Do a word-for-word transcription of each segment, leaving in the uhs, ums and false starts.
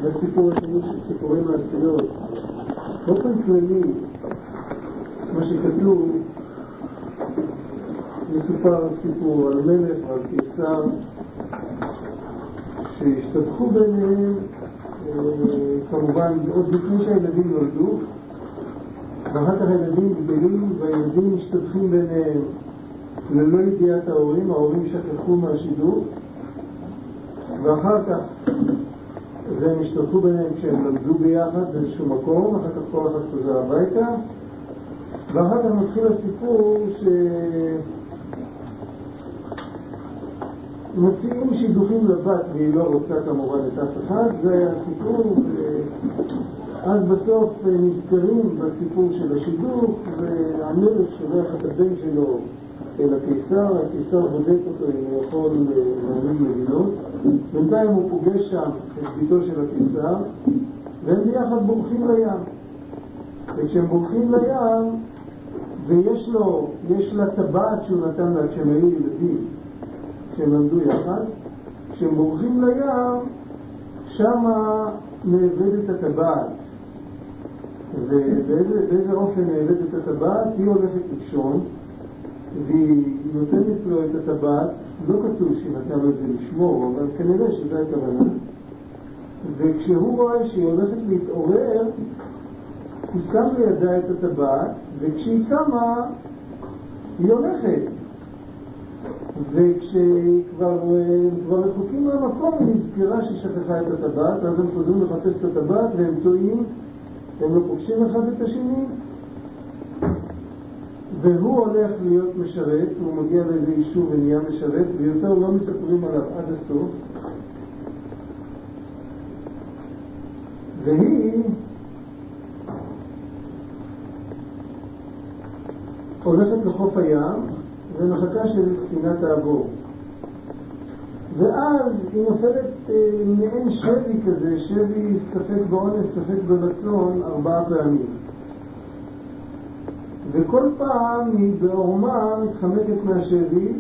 לסיפור השני של סיפורי מעשיות. באופן כללי, מה שכתוב, מסופר סיפור על מלך ועל קיסר שהשתתפו ביניהם, כמובן עוד לפני שהילדים נולדו, ואחר כך הילדים גדלים והילדים משתתפים ביניהם ללא ידיעת ההורים, ההורים שכחו מהשידור, ואחר כך והם השתתפו ביניהם כשהם למדו ביחד באיזשהו מקום, אחר כך כל אחד חוזר הביתה, ואחר כך מתחיל הסיפור שמציעים שידוכים לבת והיא לא רוצה כמובן את אף אחד. זה היה הסיפור, ואז בסוף נזכרים בסיפור של השידוך, והמלך שולח את הבן שלו אל הקיסר, הקיסר בודק אותו אם הוא יכול להנהיג מדינות. בינתיים הוא פוגש שם את ביתו של הקיסר, והם ביחד בורחים לים. וכשהם בורחים לים, ויש לו, יש לה טבעת שהוא נתן לה כשהם היו ילדים, כשהם למדו יחד, כשהם בורחים לים, שמה נאבדת הטבעת. ובאיזה אופן נאבדת הטבעת? היא הולכת לישון, והיא נותנת לו את הטבעת, לא כתוב שהיא נתנה לו את זה לשמור, אבל כנראה שזה הכוונה. וכשהוא רואה שהיא הולכת להתעורר, הוא שם לידה את הטבעת, וכשהיא קמה, היא הולכת. וכשכבר כבר רחוקים מהמקום, היא נזכרה שהיא שכחה את הטבעת, אז הם חוזרים לחפש את הטבעת, והם טועים, הם לא פוגשים אחד את השני, והוא הולך להיות משרת, הוא מגיע לאיזה יישוב ונהיה משרת, ויותר לא מספרים עליו עד הסוף. והיא הולכת לחוף הים ומחכה שספינה תעבור. ואז היא נופלת אה, מעין שבי כזה, שבי ספק באונס, ספק ברצון, ארבעה פעמים. וכל פעם היא בעורמה מתחמקת מהשבי,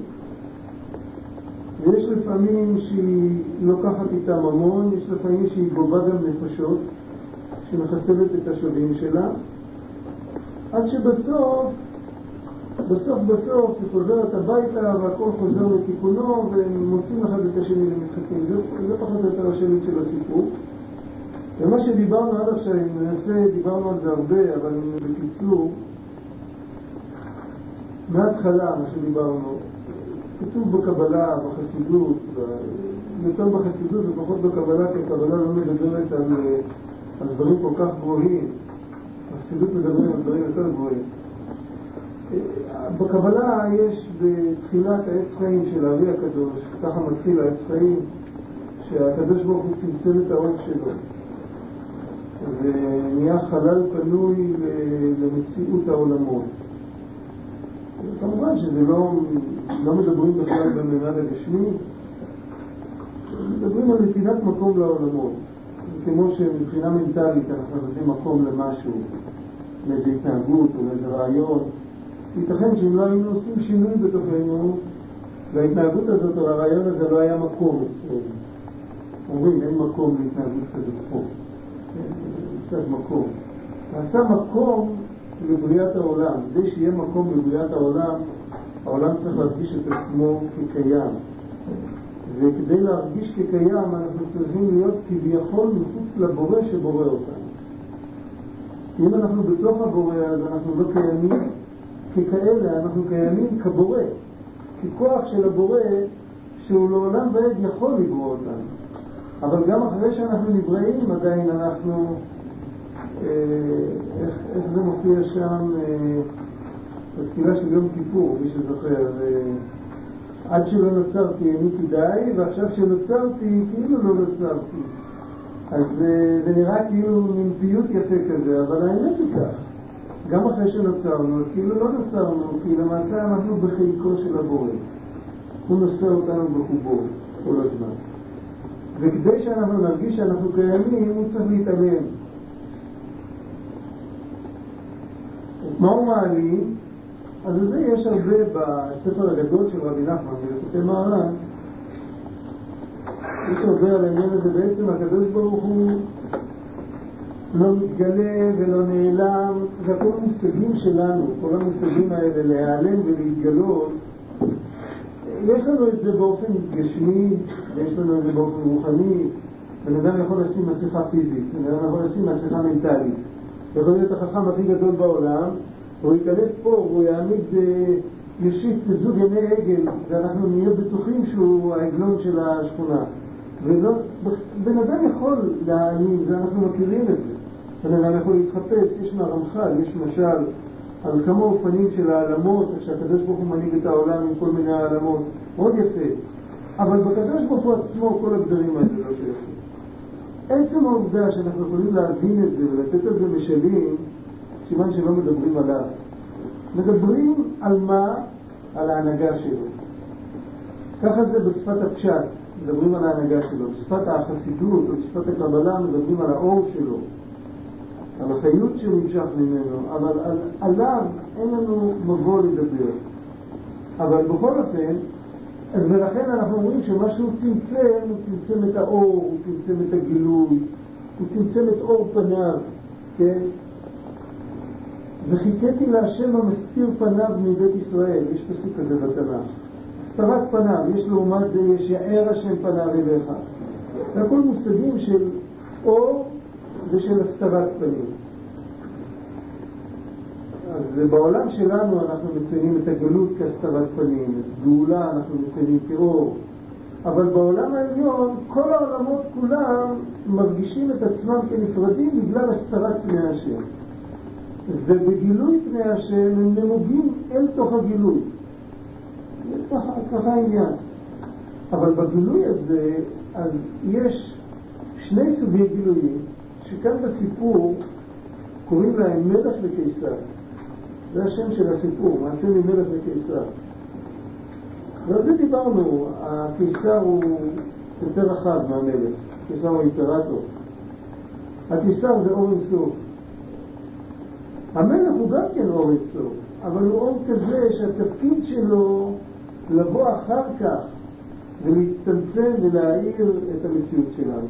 ויש לפעמים שהיא לוקחת איתה ממון, יש לפעמים שהיא גובה גם נפשות, שמחסלת את השבים שלה, עד שבסוף, בסוף בסוף היא חוזרת הביתה והכל חוזר לתיקונו, והם מוצאים אחד את השני למשחקים. זה, זה פחות או יותר השלט של הסיפור. ומה שדיברנו עד עכשיו, אני מנסה, דיברנו על זה הרבה, אבל בקיצור, מההתחלה, מה שדיברנו, כתוב בקבלה, בחסידות, יותר בחסידות ופחות בקבלה, כי הקבלה לא מדברת על, על דברים כל כך גבוהים. בחסידות מדברים על דברים יותר גבוהים. בקבלה יש בתחילת העץ חיים של הארי הקדוש, ככה מתחיל העץ חיים, שהקדוש ברוך הוא צמצם את האור שלו. ונהיה חלל פנוי למציאות העולמות. כמובן שזה לא, לא מדברים בכלל בממד הגשמי, מדברים על נתינת מקום לעולמות. כמו שמבחינה מנטלית אנחנו נותנים מקום למשהו, לאיזו התנהגות או לאיזה רעיון. ייתכן שאם לא היינו עושים שינוי בתוכנו, וההתנהגות הזאת או הרעיון הזה לא היה מקום. אומרים, אין מקום להתנהגות כזאת פה. קצת מקום. נעשה מקום לבריאת העולם. כדי שיהיה מקום לבריאת העולם, העולם צריך להרגיש את עצמו כקיים. וכדי להרגיש כקיים, אנחנו צריכים להיות כביכול מחוץ לבורא שבורא אותנו. אם אנחנו בתוך הבורא, אז אנחנו לא קיימים ככאלה, אנחנו קיימים כבורא. ככוח של הבורא שהוא לעולם ועד יכול לברוא אותנו. אבל גם אחרי שאנחנו נבראים, עדיין אנחנו... איך, איך זה מופיע שם בתפילה של יום כיפור, מי שזוכר, עד שלא נוצרתי איני כדאי, ועכשיו שנוצרתי כאילו לא נוצרתי. אז זה, זה נראה כאילו מין פיוט יפה כזה, אבל האמת היא כך. גם אחרי שנוצרנו, כאילו לא נוצרנו, כי למעשה אנחנו בחיקו של הבורא. הוא נושא אותנו בחובו כל הזמן. וכדי שאנחנו נרגיש שאנחנו קיימים, הוא צריך להתעלם. מה הוא מעלים? אז זה יש הרבה בספר הגדול של רבי נחמן, ולכותי מהר"ן, יש הרבה על העניין הזה. בעצם הקדוש ברוך הוא לא מתגלה ולא נעלם, זה כל המושגים שלנו, כל המושגים האלה, להיעלם ולהתגלות. יש לנו את זה באופן גשמי, ויש לנו את זה באופן רוחני. בן אדם יכול לשים מסכה פיזית, בן אדם יכול לשים מסכה מנטלית. יכול להיות החכם הכי גדול בעולם, הוא ייכנס פה, הוא יעמיד ישיט זוג ימי עגל, ואנחנו נהיה בטוחים שהוא העגלון של השכונה. ולא, בן אדם יכול להעלים, ואנחנו מכירים את זה. בן אדם יכול להתחפש, יש מהרמח"ל, יש משל על כמה אופנים של העלמות, שהקדוש ברוך הוא מנהיג את העולם עם כל מיני העלמות, מאוד יפה. אבל בקדוש ברוך הוא עצמו כל הגדרים האלה לא שייכים. עצם העובדה שאנחנו יכולים להבין את זה ולתת על זה משלים, סימן שלא מדברים עליו. מדברים על מה? על ההנהגה שלו. ככה זה בשפת הפשט, מדברים על ההנהגה שלו. בשפת החסידות או בשפת הקבלה מדברים על האור שלו, על החיות שנמשך ממנו, אבל על, עליו אין לנו מבוא לדבר. אבל בכל אופן, ולכן אנחנו אומרים שמה שהוא צמצם, הוא צמצם את האור, הוא צמצם את הגילוי, הוא צמצם את אור פניו, כן? וחיכיתי להשם המסתיר פניו מבית ישראל, יש פסוק כזה בתנ"ך. הסתרת פניו, יש לעומת זה, יש יאר השם פניו אליך. זה הכל מושגים של אור ושל הסתרת פנים. אז בעולם שלנו אנחנו מציינים את הגלות כהסתרת פנים, את גאולה אנחנו מציינים כאור. אבל בעולם העליון כל העולמות כולם מרגישים את עצמם כנפרדים בגלל הסתרת פני השם. ובגילוי פני השם הם נמוגים אל תוך הגילוי. זה ככה העניין. אבל בגילוי הזה אז יש שני סוגי גילויים שכאן בסיפור קוראים להם מלך וקיסר. זה השם של הסיפור, מעשה ממלך וקיסר. ועל זה דיברנו, הקיסר הוא יותר רחב מהמלך, הקיסר הוא אימפרטור. הקיסר זה אור אינסוף. המלך הוא גם כן אור אינסוף, אבל הוא אור כזה שהתפקיד שלו לבוא אחר כך ולהצטמצם ולהאיר את המציאות שלנו.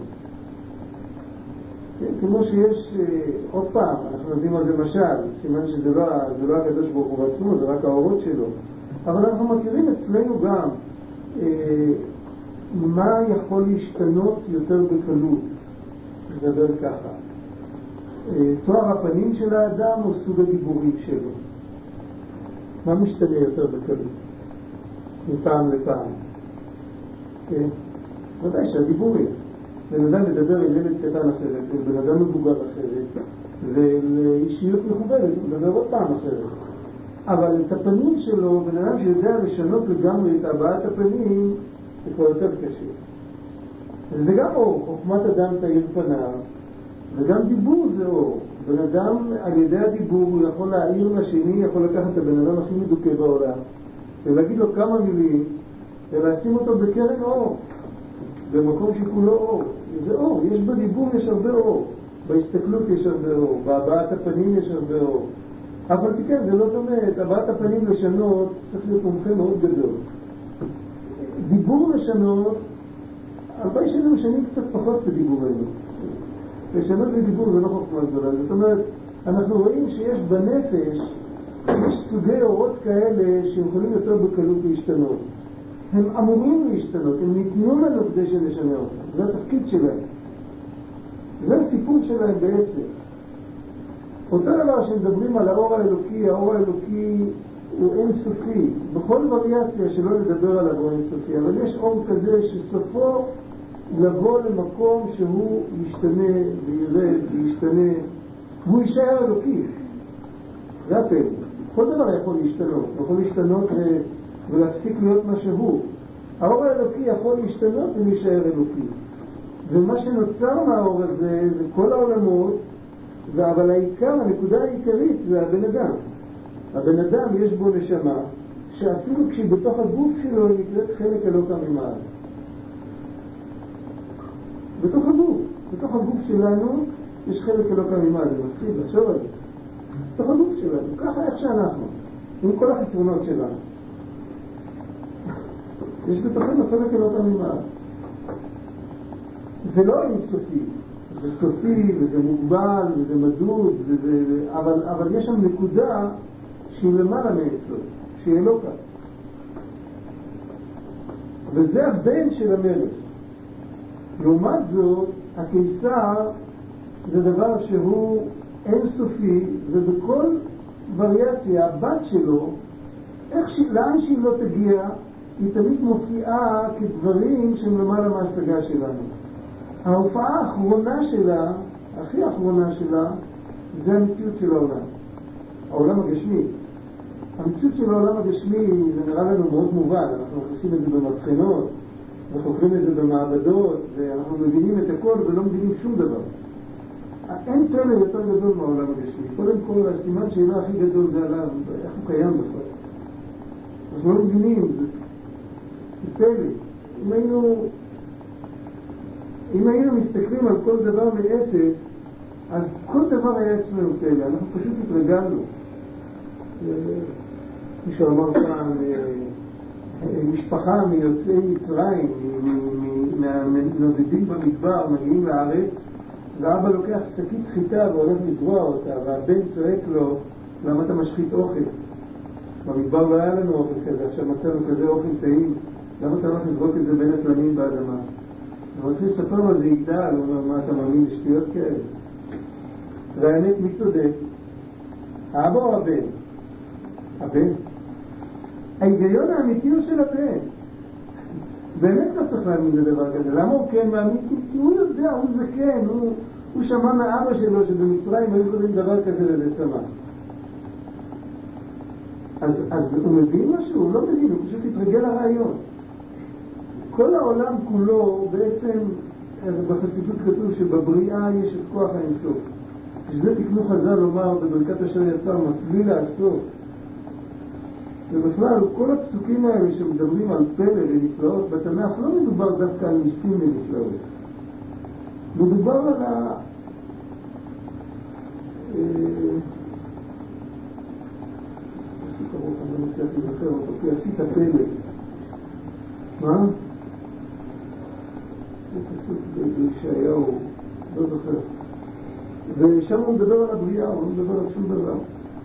כמו שיש, עוד פעם, אנחנו נותנים על זה משל, סימן שזה לא, זה לא הקדוש ברוך הוא עצמו, זה רק האורות שלו. אבל אנחנו מכירים אצלנו גם אה, מה יכול להשתנות יותר בקלות. נדבר ככה. אה, תואר הפנים של האדם או סוג הדיבורים שלו. מה משתנה יותר בקלות? מפעם לפעם. כן? ודאי שהדיבורים. בן אדם מדבר עם ילד קטן אחרת, ובן אדם מבוגר אחרת, ולאישיות מכובדת, הוא מדבר עוד פעם אחרת. אבל את הפנים שלו, בן אדם שיודע לשנות לגמרי את הבעת הפנים, זה כבר יותר קשה. זה גם אור, חוכמת אדם תאיר פניו, וגם דיבור זה אור. בן אדם, על ידי הדיבור, הוא יכול להעיר לשני, יכול לקחת את הבן אדם הכי מדוכא בעולם, ולהגיד לו כמה מילים, ולשים אותו בקרן אור. במקום שכולו אור. זה אור, יש בדיבור יש הרבה אור, בהסתכלות יש הרבה אור, בהבעת הפנים יש הרבה אור. אבל כן, זה לא דומה, את הבעת הפנים לשנות צריך להיות מומחה מאוד גדול. דיבור לשנות, הרבה שנים משנים קצת פחות בדיבורנו. לשנות בדיבור זה לא חוכמה גדולה. זאת אומרת, אנחנו רואים שיש בנפש, יש סוגי אורות כאלה שיכולים יותר בקלות להשתנות. הם אמורים להשתנות, הם ניתנו לנו כדי שנשנה אותם. זה התפקיד שלהם. זה הסיפור שלהם בעצם. אותו דבר שמדברים על האור האלוקי, האור האלוקי הוא אינסופי. בכל וריאציה שלא לדבר עליו הוא אינסופי, אבל יש אור כזה שסופו לבוא למקום שהוא ישתנה וירד וישתנה, והוא יישאר אלוקי. זה הפעם. כל דבר יכול להשתנות. יכול להשתנות ו... ולהפסיק להיות מה שהוא. האור האלוקי יכול להשתנות ולהישאר אלוקי. ומה שנוצר מהאור הזה זה כל העולמות, אבל העיקר, הנקודה העיקרית זה הבן אדם. הבן אדם יש בו נשמה, שאפילו כשהיא בתוך הגוף שלו היא נקראת חלק אלוקה ממעל. בתוך הגוף, בתוך הגוף שלנו יש חלק אלוקה ממעל, זה מפחיד, לחשוב על זה. בתוך הגוף שלנו, ככה איך שאנחנו, עם כל החסרונות שלנו. יש בתוכנו חלק אלוקה ממעל. זה לא אינסופי, זה סופי וזה מוגבל וזה מדוד וזה, אבל, אבל יש שם נקודה שהיא למעלה מאצלו, שהיא אלוקה. וזה הבן של המלך. לעומת זאת, הקיסר זה דבר שהוא אינסופי, ובכל וריאציה, הבת שלו, איך ש... לאן שהיא לא תגיע, היא תמיד מופיעה כדברים שהם למעלה מההשגה שלנו. ההופעה האחרונה שלה, הכי האחרונה שלה, זה המציאות של העולם. העולם הגשמי. המציאות של העולם הגשמי זה נראה לנו מאוד מובן, אנחנו עושים את זה במבחנות, וחוקרים את זה במעבדות, ואנחנו מבינים את הכל ולא מבינים שום דבר. אין פלא יותר גדול מהעולם הגשמי. קודם כל, הסימן שאלה הכי גדול זה עליו, איך הוא קיים בכלל. אנחנו לא מבינים, זה פלא. אם היינו, אם היינו מסתכלים על כל דבר מאפס, אז כל דבר היה אצלנו פלא, אנחנו פשוט התרגלנו. מי שאומר פעם, משפחה מיוצאי מצרים, נודדים במדבר, מגיעים לארץ, ואבא לוקח שקית חיטה והולך לזרוע אותה, והבן צועק לו, למה אתה משחית אוכל? במדבר לא היה לנו אוכל כזה, עכשיו מצאנו כזה אוכל טעים, למה אתה הולך לזרוק את זה בין התלמים באדמה? הוא מתחיל לספר לו, זה יגדל, הוא אומר, מה אתה מאמין לשטויות כאלה? והאמת, מי צודק? האבא או הבן? הבן. ההיגיון האמיתי הוא של הבן. באמת לא צריך להאמין לדבר כזה. למה הוא כן מאמין? כי הוא יודע, הוא זה כן, הוא, הוא שמע מאבא שלו שבמצרים היו קוראים דבר כזה לזה שמע. אז, אז הוא מבין משהו? הוא לא מבין, הוא פשוט התרגל לרעיון. כל העולם כולו בעצם, בחסידות כתוב שבבריאה יש את כוח האינסוף. שזה תקנו חז"ל לומר בברכת אשר יצר מצליל לעשות. ובכלל, כל הפסוקים האלה שמדברים על פלא ונפלאות בתנ"ך, לא מדובר דווקא על ניסים ונפלאות. מדובר על ה... אני לא מצליח להיזכר אותו, כי עשית פלא. מה? זה פסוק בישעיהו, לא זוכר. ושם הוא מדבר על הבריאה, הוא לא מדבר על שום דבר.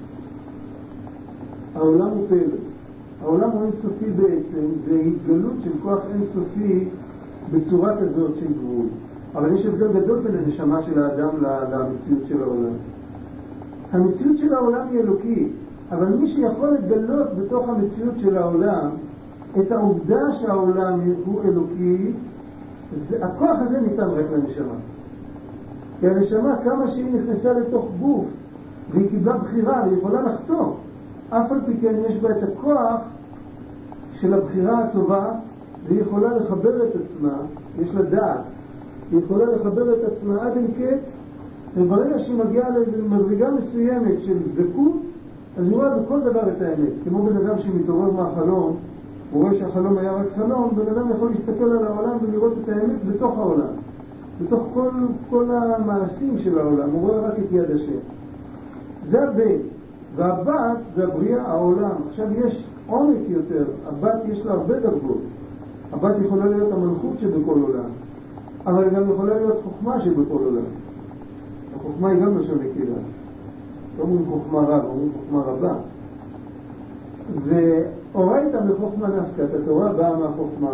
העולם הוא פלא. העולם הוא אינסופי בעצם, זה התגלות של כוח אינסופי בצורה כזאת של גבול. אבל יש הבדל גדול בין הנשמה של האדם למציאות של העולם. המציאות של העולם היא אלוקית, אבל מי שיכול לגלות בתוך המציאות של העולם את העובדה שהעולם הוא אלוקי, זה, הכוח הזה ניתן רק לנשמה. כי הנשמה, כמה שהיא נכנסה לתוך גוף והיא קיבלה בחירה והיא יכולה לחתום, אף על פי כן יש בה את הכוח של הבחירה הטובה, והיא יכולה לחבר את עצמה, יש לה דעת, היא יכולה לחבר את עצמה עד אין קץ, וברגע שהיא מגיעה למדרגה מסוימת של דבקות, אז היא רואה בכל דבר את האמת. כמו בן אדם שמתעורר מהחלום, הוא רואה שהחלום היה רק חלום, בן אדם יכול להסתכל על העולם ולראות את האמת בתוך העולם, בתוך כל, כל המעשים של העולם, הוא רואה רק את יד השם. זה הבן. והבת זה הבריאה, העולם. עכשיו יש עומק יותר, הבת יש לה הרבה דרגות. הבת יכולה להיות המלכות שבכל עולם, אבל גם יכולה להיות חוכמה שבכל עולם. החוכמה היא גם לשון נקילה. לא אומרים חוכמה רב, אומרים חוכמה רבה. ואורייתא מחוכמה נפקא, התורה באה מהחוכמה.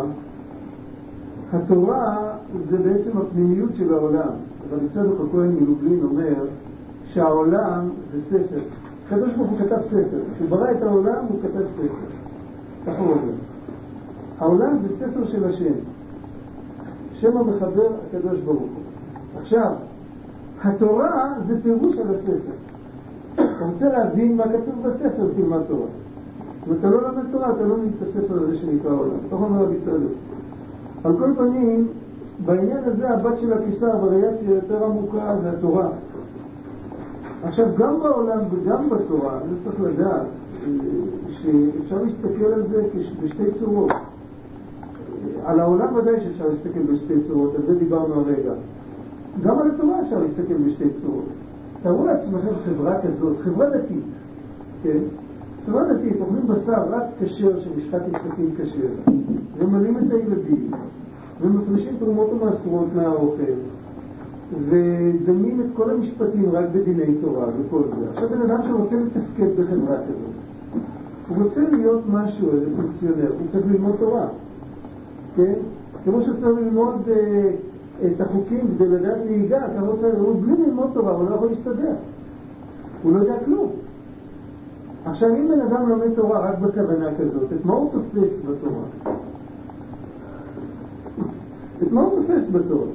התורה זה בעצם הפנימיות של העולם. אבל צדוק הכהן מלובלין אומר שהעולם זה ספר. הקדוש ברוך הוא כתב ספר. כשהוא ברא את העולם הוא כתב ספר. ככה הוא אומר. העולם זה ספר של השם. שם המחבר הקדוש ברוך הוא. עכשיו, התורה זה פירוש על הספר. אתה רוצה להבין מה כתוב בספר, תלמד תורה. אם אתה לא למד תורה, אתה לא נמצא ספר הזה שנקרא העולם. כך אומר בסדר. על כל פנים, בעניין הזה הבת של הקיסר בראייה שהיא יותר עמוקה זה התורה. עכשיו, גם בעולם וגם בתורה, אני צריך לדעת שאפשר להסתכל על זה בשתי צורות. על העולם ודאי שאפשר להסתכל בשתי צורות, על זה דיברנו הרגע. גם על התורה אפשר להסתכל בשתי צורות. תראו לעצמכם חברה כזאת, חברה דתית, כן? חברה דתית, אוכלים בשר רק כשר שמשחת יצחקים כשר, ומלאים את הילדים, ומפרישים תרומות ומעשרות מהאוכל, ודנים את כל המשפטים רק בדיני תורה וכל זה. עכשיו בן אדם שרוצה לתפקד בחברה כזאת, הוא רוצה להיות משהו, איזה פונקציונר, הוא צריך ללמוד תורה, כן? כמו שצריך ללמוד אה, את החוקים כדי לדעת נהיגה, כמה צריך, הוא בלי ללמוד תורה, הוא לא יכול להסתדר, הוא לא יודע כלום. עכשיו אם בן אדם לומד תורה רק בכוונה כזאת, את מה הוא תופס בתורה? את מה הוא תופס בתורה?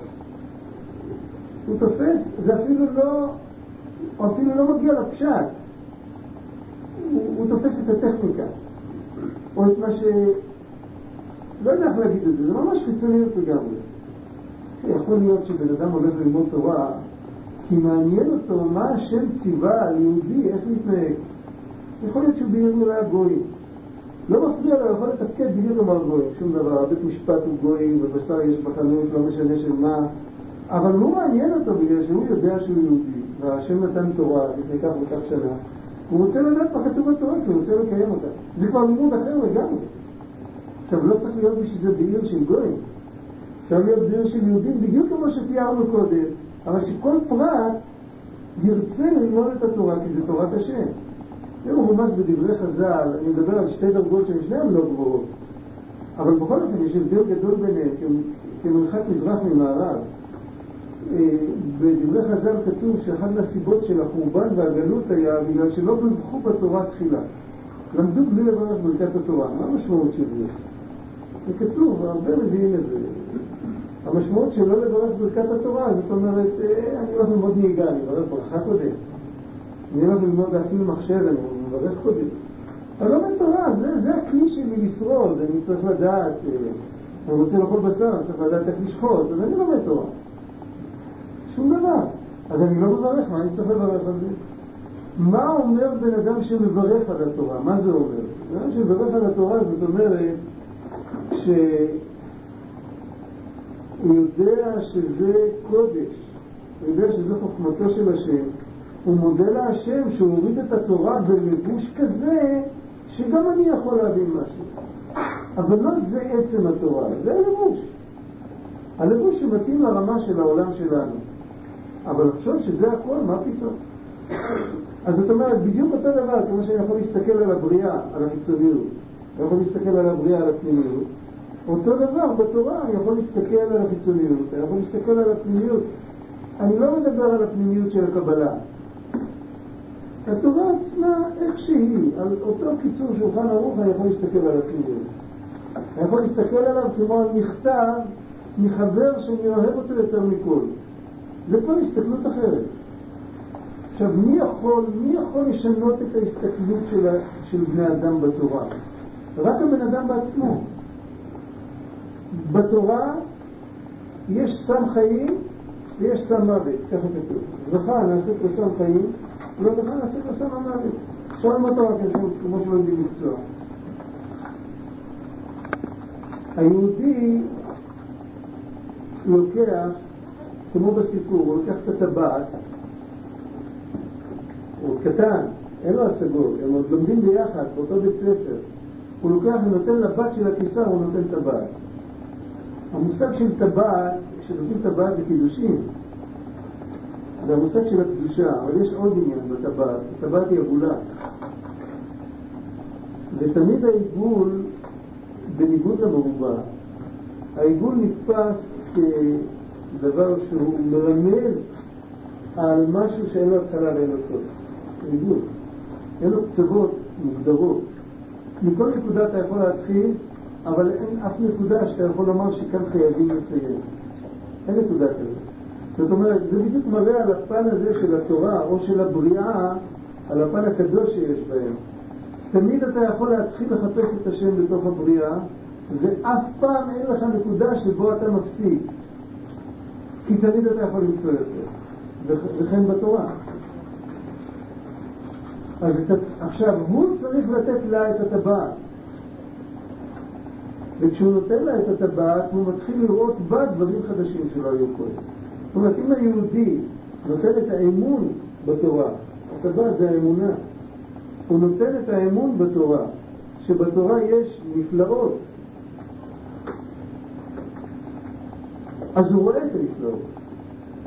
הוא תופס, זה אפילו לא, הוא אפילו לא מגיע לפשט, הוא, הוא תופס את הטכניקה, או את מה ש... לא יודע איך להגיד את זה, זה ממש חיצוניות לגמרי. יכול להיות שבן אדם הולך ללמוד תורה, כי מעניין אותו מה השם ציווה על יהודי, איך להתנהג. יכול להיות שהוא בדיוק מלא גויים. לא מפריע לו, יכול לתפקד בדיוק אמר גויים, שום דבר, בית משפט הוא גויים, ובשר יש בחנות, לא משנה של מה. אבל הוא מעניין אותו בגלל שהוא יודע שהוא יהודי, והשם נתן תורה, לפני כך וכך שנה. הוא רוצה לדעת מה כתוב בתורה, כי הוא רוצה לקיים אותה. זה כבר לימוד אחר לגמרי. עכשיו, לא צריך להיות בשביל זה בעיר של גויים. אפשר להיות בעיר של יהודים, בדיוק כמו שתיארנו קודם, אבל שכל פרט ירצה ללמוד את התורה, כי זה תורת השם. זה ממש בדברי חז"ל, אני מדבר על שתי דרגות שמשניהם לא גבוהות. אבל בכל אופן יש הבדל גדול ביניהם, כמרחק מזרח ממערב. בדברי חז"ל כתוב שאחת מהסיבות של החורבן והגלות היה בגלל שלא בבחו בתורה תחילה. למדו בלי לברך ברכת התורה. מה המשמעות של זה? זה כתוב, הרבה מביאים את זה. המשמעות של לא לברך ברכת התורה, זאת אומרת, אני הולך ללמוד נהיגה, אני מברך ברכה קודם. אני הולך ללמוד להפעיל מחשב, אני מברך קודם. אבל לא בתורה, זה, זה הכלי שלי לשרוד, אני צריך לדעת, אני רוצה לאכול בשר, אני צריך לדעת איך לשחוט, אז אני לא בתורה. שום דבר. אז אני לא מברך, מה אני צריך לברך על זה? מה אומר בן אדם שמברך על התורה? מה זה אומר? בן אדם שמברך על התורה זאת אומרת שהוא יודע שזה קודש, הוא יודע שזה חוכמתו של השם, הוא מודה להשם שהוא הוריד את התורה בלבוש כזה שגם אני יכול להבין משהו. אבל לא זה עצם התורה, זה הלבוש. הלבוש שמתאים לרמה של העולם שלנו. אבל לחשוב שזה הכל, מה פתאום? אז זאת אומרת, בדיוק אותו דבר, כמו שאני יכול להסתכל על הבריאה, על החיצוניות, אני יכול להסתכל על הבריאה, על הפנימיות, אותו דבר בתורה, אני יכול להסתכל על החיצוניות, אני יכול להסתכל על הפנימיות. אני לא מדבר על הפנימיות של הקבלה. התורה עצמה, איך שהיא, על אותו קיצור שולחן ערוך, אני יכול להסתכל על הפנימיות. אני יכול להסתכל עליו כמו על מכתב מחבר שאני אוהב אותו יותר מכל. זה כבר הסתכלות אחרת. עכשיו, מי יכול, מי יכול לשנות את ההסתכלות של, של בני אדם בתורה? רק הבן אדם בעצמו. בתורה יש סם חיים ויש סם מוות, ככה כתוב. זכה נעשית לסם חיים, לא זכה נעשית לסם המוות. שואל מה תורה כתוב, כמו שלא יודעים מקצוע. היהודי לוקח, כמו בסיפור, הוא לוקח את הטבעת, הוא קטן, אין לו השגות, הם עוד לומדים ביחד, באותו בית ספר. הוא לוקח ונותן לבת של הכיסר, הוא נותן טבעת. המושג של טבעת, כשנותנים טבעת זה קידושים. זה המושג של הקדושה, אבל יש עוד עניין בטבעת. הטבעת היא עגולה. ותמיד העיגול, בניגוד למרובע, העיגול נתפס כדבר שהוא מרמז על משהו שאין לו התחלה ואין לו סוף. עיגול. אין לו קצוות מוגדרות. מכל נקודה אתה יכול להתחיל, אבל אין אף נקודה שאתה יכול לומר שכאן חייבים לציין. אין נקודה כזאת. זאת אומרת, זה בדיוק מראה על הפן הזה של התורה או של הבריאה, על הפן הקדוש שיש בהם. תמיד אתה יכול להתחיל לחפש את השם בתוך הבריאה, ואף פעם אין לך נקודה שבו אתה מפסיק. כי תמיד אתה יכול למצוא יותר. וכן בתורה. אז עכשיו, הוא צריך לתת לה את הטבעת. וכשהוא נותן לה את הטבעת, הוא מתחיל לראות בה דברים חדשים שלא היו קודם. זאת אומרת, אם היהודי נותן את האמון בתורה, הטבעת זה האמונה, הוא נותן את האמון בתורה, שבתורה יש נפלאות, אז הוא רואה את הנפלאות.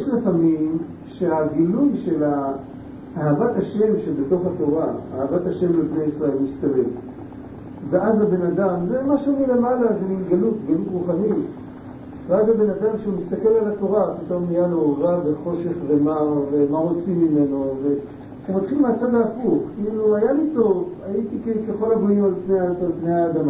יש לפעמים שהגילוי של אהבת השם שבתוך התורה, אהבת השם לבני ישראל מסתלק. ואז הבן אדם, זה משהו מלמעלה, זה מגלות, גלות רוחנית. ואז הבן אדם שהוא מסתכל על התורה, פתאום נהיה לו רע וחושך ומר, ומה רוצים ממנו, והוא מתחיל מהצד ההפוך. כאילו, היה לי טוב, הייתי ככל הבואים על פני, על פני האדמה.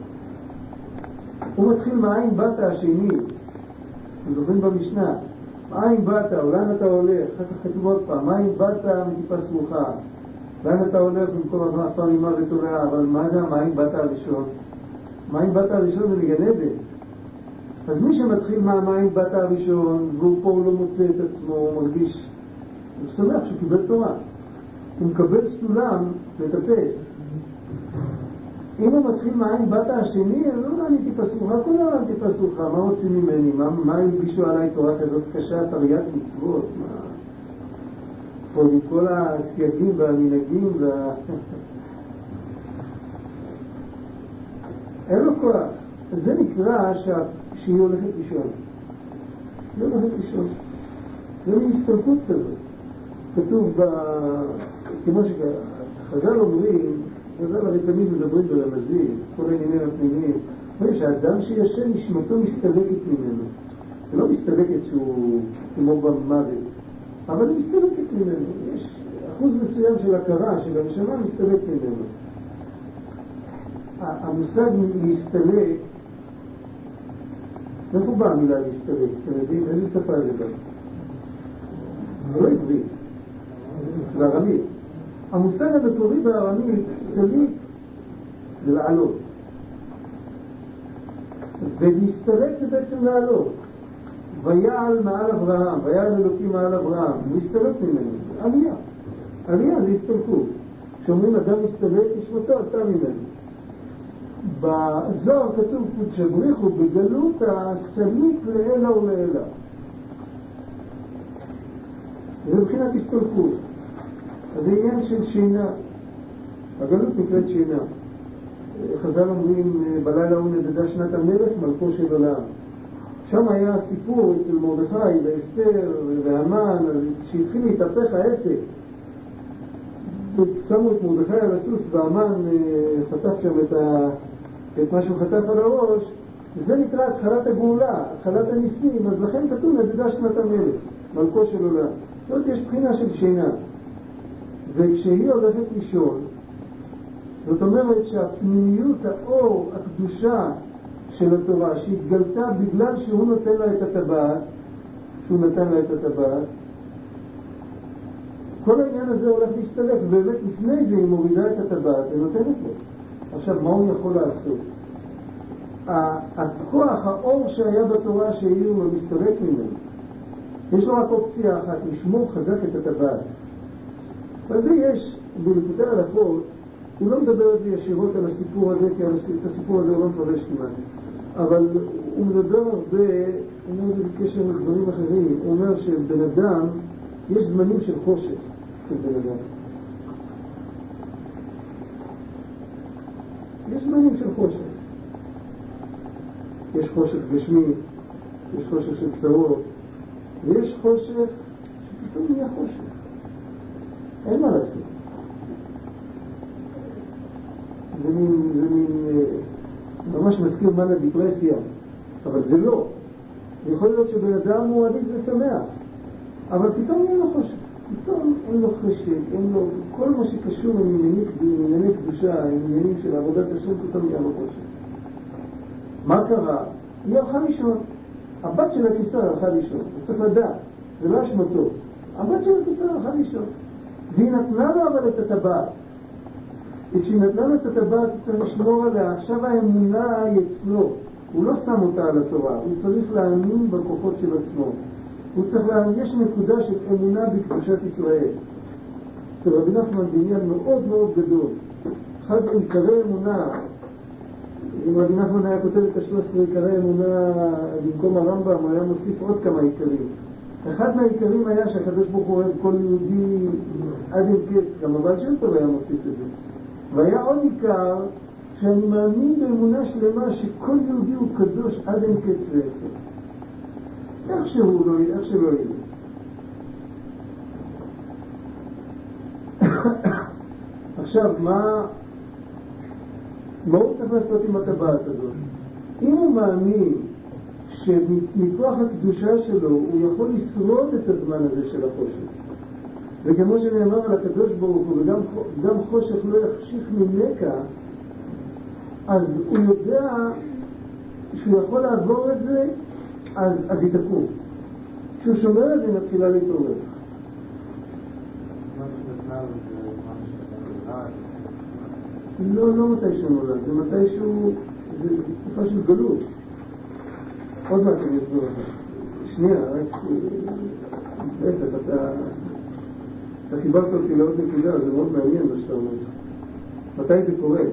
הוא מתחיל מאין באת השני, מדברים במשנה, מאין באת, או לאן אתה הולך, אחר כך כתוב עוד פעם, מאין באת מטיפה סמוכה, לאן אתה הולך במקום אברהם פעם אימה ותולעה, אבל מה זה מאין באת הראשון? מאין באת הראשון זה מגן עדן. אז מי שמתחיל מהמים באת הראשון, והוא פה לא מוצא את עצמו, הוא מרגיש, הוא שמח שהוא קיבל תורה. הוא מקבל סולם לטפס. אם הוא מתחיל מהמים באת השני, לא אני תפסוך, הכל לא אני תפסוך, מה רוצים ממני? מה, מה הלבישו עליי תורה כזאת קשה, תריית מצוות? מה? פה עם כל הסייגים והמנהגים וה... אין לו כוח. זה נקרא שה... שהיא הולכת לישון. היא הולכת לישון. זה מין הסתלקות כזאת. כתוב ב... כמו שחז"ל אומרים, חז"ל הרי תמיד מדברים ברמזים, כל העניינים הפנימיים, אומרים שהאדם שישן נשמתו מסתלקת ממנו. זה לא מסתלקת שהוא כמו במוות, אבל היא מסתלקת ממנו. יש אחוז מסוים של הכרה, של הנשמה מסתלק ממנו. המושג להסתלק, איפה באה המילה להסתלק? אתם יודעים, איזה שפה זה גם? זה לא עברית, זה ארמית. המושג המקורי בארמית, סליק, זה לעלות. ולהסתלק זה בעצם לעלות. ויעל מעל אברהם, ויעל אלוקים מעל אברהם, הוא הסתלק ממנו. עלייה. עלייה זה הסתלקות. כשאומרים אדם הסתלק, נשמתו עלתה ממנו. בזוהר כתוב קודש בריחו בגלות הסליק לעילה ולעילה. זה מבחינת הסתלקות. אז זה עניין של שינה. הגלות נקראת שינה. חז"ל אומרים בלילה הוא נדדה שנת המלך מלכו של עולם. שם היה סיפור אצל מרדכי ואסתר והמן שהתחיל להתהפך העסק. שמו את מרדכי על הסוס והמן חטף שם את, ה... את מה שהוא חטף על הראש. זה נקרא התחלת הגאולה, התחלת הניסים. אז לכן כתוב נדדה שנת המלך מלכו של עולם. זאת אומרת יש בחינה של שינה. וכשהיא הולכת לישון, זאת אומרת שהפנימיות, האור, הקדושה של התורה שהתגלתה בגלל שהוא נותן לה את הטבעת, שהוא נתן לה את הטבעת, כל העניין הזה הולך להסתלק, ובאמת לפני זה היא מורידה את הטבעת ונותנת לו. עכשיו, מה הוא יכול לעשות? הכוח, האור שהיה בתורה שהעיר לו מסתלק ממנו. יש לו רק אופציה אחת, לשמור חזק את הטבעת. וזה יש, בליקוטי הלכות, הוא לא מדבר את זה ישירות על הסיפור הזה, כי את הסיפור הזה הוא לא מפרש כמעט. אבל הוא מדבר הרבה, הוא אומר את זה בקשר לדברים אחרים, הוא אומר שבן אדם, יש זמנים של חושך של בן אדם. יש זמנים של חושך. יש חושך גשמי, יש חושך של צהוב, ויש חושך שפתאום נהיה חושך. אין מה לעשות. זה מין, זה מין, ממש מזכיר מה לדיפרסיה, אבל זה לא. יכול להיות שבן אדם הוא עדיף ושמח, אבל פתאום אין לו חושך. פתאום אין לו חשק, אין לו, כל מה שקשור עם ענייני קדושה, עם עניינים של עבודת השם, פתאום נהיה לו חושך. מה קרה? היא הלכה לישון. הבת של הכיסא הלכה לישון. צריך לדעת, זה לא אשמתו. הבת של הכיסא הלכה לישון. והיא נתנה לו אבל את הטבעת. וכשהיא נתנה לו את הטבעת, הוא צריך לשמור עליה. עכשיו האמונה היא אצלו. הוא לא שם אותה על התורה. הוא צריך להאמין בכוחות של עצמו. הוא צריך להאמין, יש נקודה של אמונה בקדושת ישראל. זה רבי נחמן בעניין מאוד מאוד גדול. אחד עיקרי אמונה, אם רבי נחמן היה כותב את השלוש עשרה עיקרי אמונה במקום הרמב"ם, הוא היה מוסיף עוד כמה עיקרים. אחד מהעיקרים היה שהקדוש ברוך הוא אוהב כל יהודי עד אין קץ, גם הבעל שם טוב היה מוסיף את זה. והיה עוד עיקר שאני מאמין באמונה שלמה שכל יהודי הוא קדוש עד אין קץ ועשר. איך שהוא לא, איך שלא יהיה. עכשיו, מה, מה הוא צריך לעשות עם הטבעת הזאת? אם הוא מאמין שמכוח הקדושה שלו הוא יכול לשרוד את הזמן הזה של החושך, וכמו שנאמר על הקדוש ברוך הוא, וגם גם חושך לא יחשיך ממך, אז הוא יודע שהוא יכול לעבור את זה, אז, אז היא תקום. כשהוא שומר את זה, היא מתחילה להתעורר. לא, לא מתי שהוא נולד, זה מתי שהוא, זה תקופה של גלות. עוד מעט אני אסבור לך. שנייה, רק בטח, אתה אתה חיברת אותי לעוד נקודה, זה מאוד מעניין מה שאתה אומר. מתי זה קורה?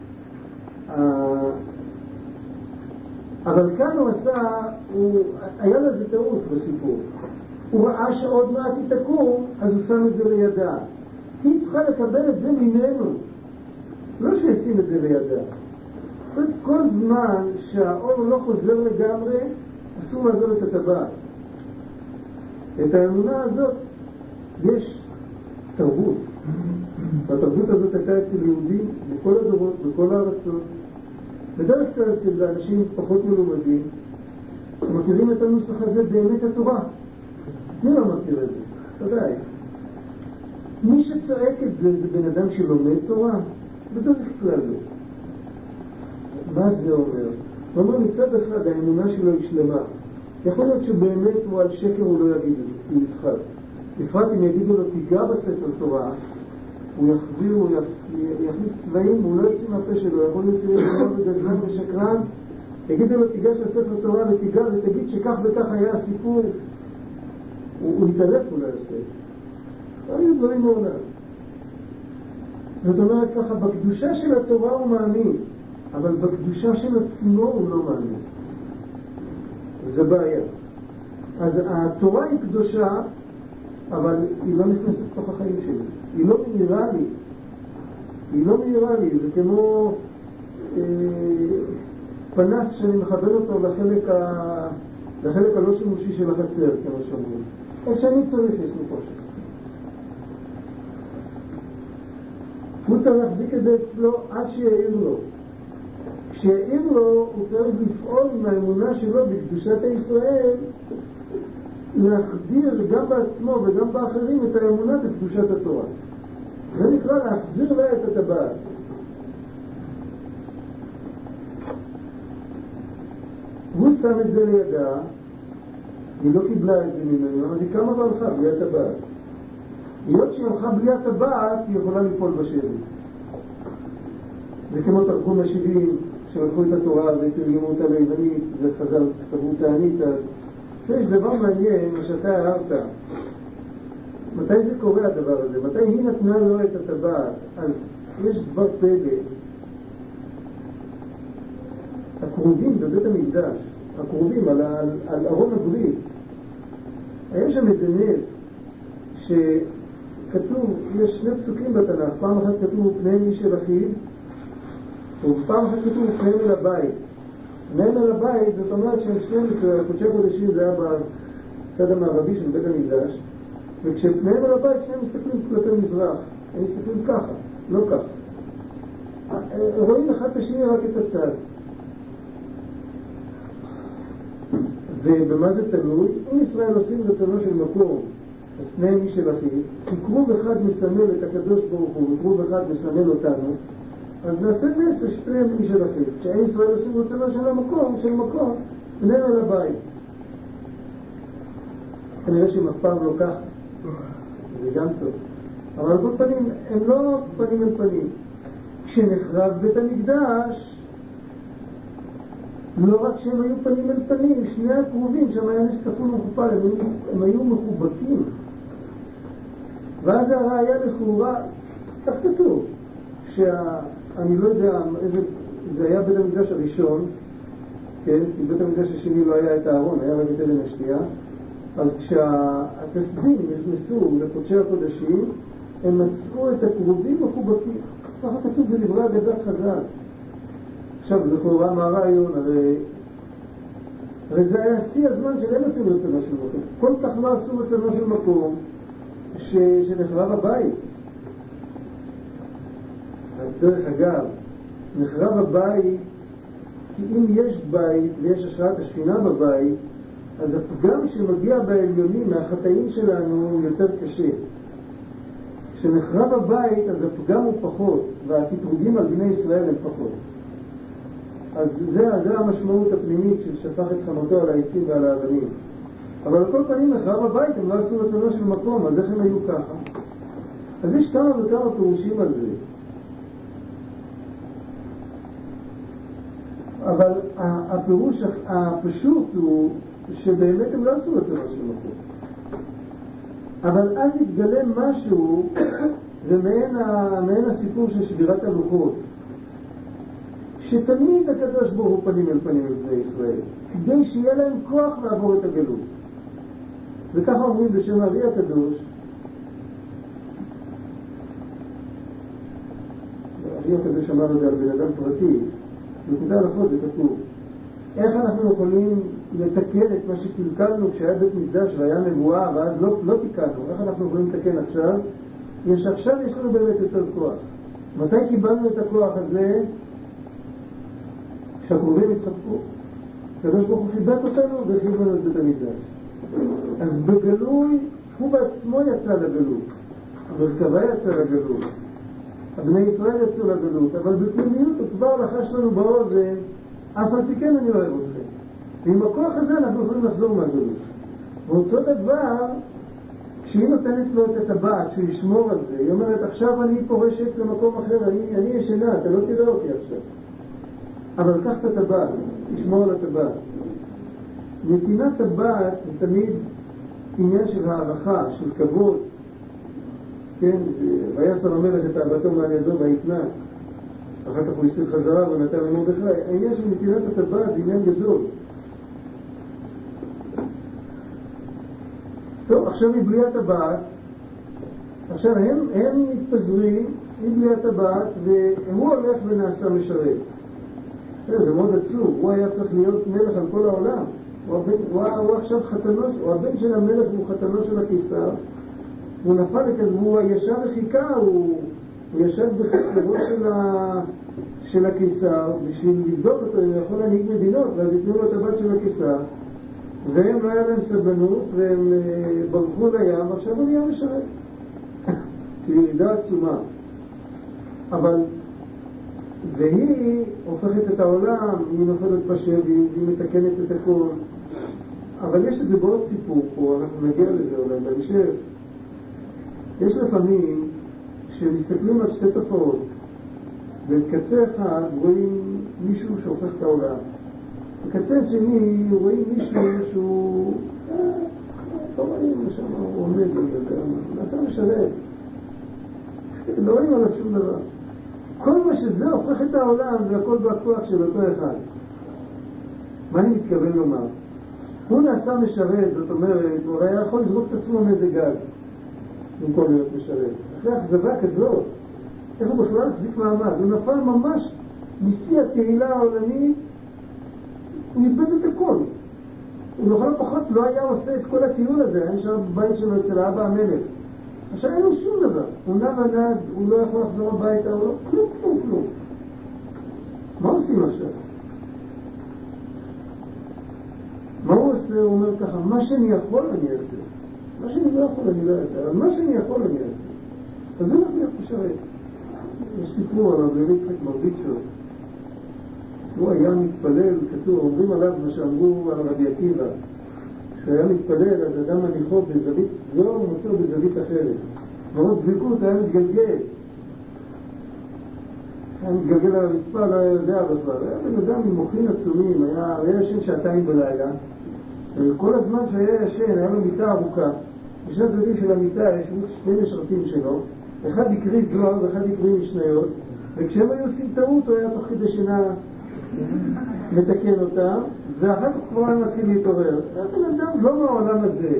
אבל כאן הוא עשה, הוא, היה לו איזה טעות בסיפור. הוא ראה שעוד מעט היא תקום, אז הוא שם את זה לידה. היא צריכה לקבל את זה ממנו, לא שישים את זה לידה. כל זמן שהאור לא חוזר לגמרי, אסור לעזור את הטבעת. את האמונה הזאת יש תרבות. והתרבות הזאת הייתה אצל יהודים בכל הדורות, בכל הארצות. בדרך כלל אצל אנשים פחות מלומדים, מכירים את הנוסח הזה באמת התורה. מי לא מכיר את זה? תדעי. מי שצועק את זה זה בן אדם שלומד תורה? בדרך כלל לא. מה זה אומר? הוא אומר מצד אחד האמונה שלו היא שלמה. יכול להיות שבאמת הוא על שקר הוא לא יגיד את זה, הוא יפחד. בפרט אם יגידו לו תיגע בספר תורה, הוא יחזיר, הוא יכניס צבעים והוא לא יוצא מהפה שלו. יכול להיות שהוא יהיה בגזלן ושקרן, יגידו לו תיגע של ספר תורה ותיגע ותגיד שכך וכך היה הסיפור, הוא יתעלף, הוא לא יעשה. היו דברים מעולם. זאת אומרת ככה, בקדושה של התורה הוא מאמין, אבל בקדושה של עצמו הוא לא מאמין. זה בעיה. אז התורה היא קדושה, אבל היא לא נכנסת לתוך החיים שלי. היא לא מהירה לי. היא לא מהירה לי. זה כמו אה, פנס שאני מכוון אותו לחלק, ה... לחלק הלא שימושי של החצר, כמו שאומרים. איך שאני צריך יש לי פושט. הוא צריך להחזיק את זה אצלו עד שיעיר לו. כשיעיר לו, הוא צריך לפעול עם האמונה שלו בקדושת הישראל, להחדיר גם בעצמו וגם באחרים את האמונה בקדושת התורה. זה נקרא להחזיר לה את הטבעת. הוא שם את זה לידה, היא לא קיבלה את זה ממנו, אבל היא קמה והלכה בלי הטבעת. היות שהיא הלכה בלי הטבעת, היא יכולה ליפול בשבי. זה כמו תרגום השבעים, שלקחו את התורה ותרגמו אותה ליוונית, וחז"ל כתבו תענית. אז יש דבר מעניין, מה שאתה הערת. מתי זה קורה הדבר הזה? מתי היא נתנה לו את הטבעת? אז יש דבר פלא. הקרובים בבית המקדש, הקרובים על, על, על ארון הברית, היה שם איזה נס שכתוב, יש שני פסוקים בתנ"ך, פעם אחת כתוב פניהם איש אל אחיו, ופעם אחת כתוב פניהם אל הבית. פניהם אל הבית, זאת אומרת שהם שני חודשי חודשים, זה היה בצד המערבי של בית המקדש, וכשפניהם אל הבית שניהם מסתכלים כלפי מזרח, הם מסתכלים ככה, לא ככה. רואים אחד את השני רק את הצד. ובמה זה תלוי? אם ישראל עושים רצונו של מקום, אז פני מי של אחיו, כי קרוב אחד מסמל את הקדוש ברוך הוא, וקרוב אחד מסמל אותנו, אז נעשה נס לשפני מי של אחיו. כשאין ישראל עושים רצונו של המקום, של מקום, פניהם על הבית. כנראה שהם אף פעם לא ככה. זה גם טוב. אבל על כל פנים, הם לא פנים אל פנים. כשנחרב בית המקדש, לא רק שהם היו פנים אל פנים, שני הקרובים שם היה נס כפול ומכופל, הם, הם היו מחובקים. ואז הראיה לכאורה, כך כתוב, שאני לא יודע איזה, זה היה בית המקדש הראשון, כן? כי בית המקדש השני לא היה את הארון, היה רק את אבן השתייה. אז כשהתסדים נכנסו לקודשי הקודשים, הם מצאו את הקרובים מחובקים. ככה כתוב בדברי אגדת חז"ל. עכשיו, לכאורה מה הרעיון? הרי, הרי זה היה שיא הזמן שלהם עשו רצונו של מקום. כל כך לא עשו רצונו של מקום ש... שנחרב הבית. דרך אגב, נחרב הבית, כי אם יש בית ויש השראת השכינה בבית, אז הפגם שמגיע בעליונים מהחטאים שלנו הוא יותר קשה. כשנחרב הבית, אז הפגם הוא פחות, והקטרוגים על בני ישראל הם פחות. אז זה, זה המשמעות הפנימית של שפך את חמתו על העצים ועל האבנים. אבל על כל פנים, נחרב הבית, הם לא עשו רצונו של מקום, אז איך הם היו ככה? אז יש כמה וכמה פירושים על זה. אבל הפירוש הפשוט הוא שבאמת הם לא עשו רצונו של מקום. אבל אז יתגלה משהו, זה מעין, מעין הסיפור של שבירת הלוחות. שתמיד הקדוש ברוך הוא פנים אל פנים אל בני ישראל, כדי שיהיה להם כוח לעבור את הגלות. וככה אומרים בשם הארי הקדוש, הארי הקדוש אמר את זה על בן אדם פרטי, נקודה הלכות זה כתוב. איך אנחנו יכולים לתקן את מה שקלקלנו כשהיה בית מקדש והיה נבואה ואז לא, לא תיקנו? איך אנחנו יכולים לתקן עכשיו? יש עכשיו יש לנו באמת יותר כוח. מתי קיבלנו את הכוח הזה? כשהקרובים התחזקו. הקדוש ברוך הוא חיבק אותנו והרחיב לנו את בית המקדש. אז בגלוי, הוא בעצמו יצא לגלות. המרכבה יצא לגלות. הבני ישראל יצאו לגלות, אבל בפנימיות הוא כבר לחש לנו באוזן, אף על פי כן אני אוהב אתכם. ועם הכוח הזה אנחנו יכולים לחזור מהגלות. ואותו דבר, כשהיא נותנת לו את הטבעת, שהוא ישמור על זה, היא אומרת, עכשיו אני פורשת למקום אחר, אני, אני ישנה, אתה לא תראה אותי עכשיו. אבל קח את הטבעת, תשמור על הטבעת. נתינת טבעת זה תמיד עניין של הערכה, של כבוד. כן, ויסר המלך את אהבתו מעל ידו והתנה. אחר כך הוא הסתיר חזרה ונתן למרדכי. העניין של נתינת הטבעת זה עניין גדול. טוב, עכשיו היא בלי הטבעת. עכשיו הם, הם מתפזרים, היא בלי הטבעת, והוא הולך ונעשה משרת. זה מאוד עצוב, הוא היה צריך להיות מלך על כל העולם. הוא, הבן, הוא, הוא עכשיו חתנו, הוא הבן של המלך והוא חתנו של הקיסר. הוא נפל לכזה, הוא ישב וחיכה, הוא, הוא ישב בחצרו של, ה, של הקיסר, בשביל לבדוק אותו, אם יכול להנהיג מדינות, ואז יתנו לו את הבת של הקיסר, והם לא היה להם סבלנות, והם ברחו לים, ועכשיו הוא נהיה משרת. ירידה עצומה. אבל, והיא הופכת את העולם, היא נופלת בשבי, היא מתקנת את הכל. אבל יש את זה בעוד סיפור פה, אנחנו נגיע לזה אולי בהמשך. יש לפעמים שמסתכלים על שתי תופעות, בקצה אחד רואים מישהו שהופך את העולם. בקצה השני רואים מישהו שהוא... לא רואים לשם, הוא עומד, נעשה משרת. לא רואים עליו שום דבר. כל מה שזה הופך את העולם זה הכל בכוח של אותו אחד. מה אני מתכוון לומר? הוא נעשה משרת, זאת אומרת, הוא היה יכול לזרוק את עצמו מאיזה גג. במקום להיות משרת. אחרי אכזבה כזאת, איך הוא בכלל החזיק מעמד? הוא נפל ממש משיא התהילה העולמית, הוא איבד את הכל. הוא לכל הפחות לא היה עושה את כל הטיול הזה, היה נשאר בבית שלו אצל האבא המלך. עכשיו אין לו שום דבר. הוא נע ונד, הוא לא יכול לחזור הביתה, הוא לא... כלום, כלום, כלום. מה עושים עכשיו? מה הוא עושה? הוא אומר ככה, מה שאני יכול אני אעשה. מה שאני לא יכול אני לא אעשה, אבל מה שאני יכול אני אעשה. אז זה לא צריך לשרת. יש סיפור על רבי יצחק מרדיצ'ו. הוא היה מתפלל, כתוב, אומרים עליו מה שאמרו על רבי עקיבא. כשהיה מתפלל, אז אדם מניחו בזווית זו ומוצאו בזווית אחרת. מאוד דבקות, היה מתגלגל. היה מתגלגל על הרצפה, לא היה יודע בכלל. היה בן אדם עם מוחין עצומים, היה, היה ישן שעתיים בלילה. וכל הזמן שהיה ישן, היה לו מיטה ארוכה. בשני הצדדים של המיטה יש שני משרתים שלו. אחד יקריא דרור ואחד יקריא משניות. וכשהם היו עושים טעות, הוא היה תוך כדי שינה מתקן אותם, ואחר כך כבר היה מתחיל להתעורר. הבן אדם לא מהעולם הזה.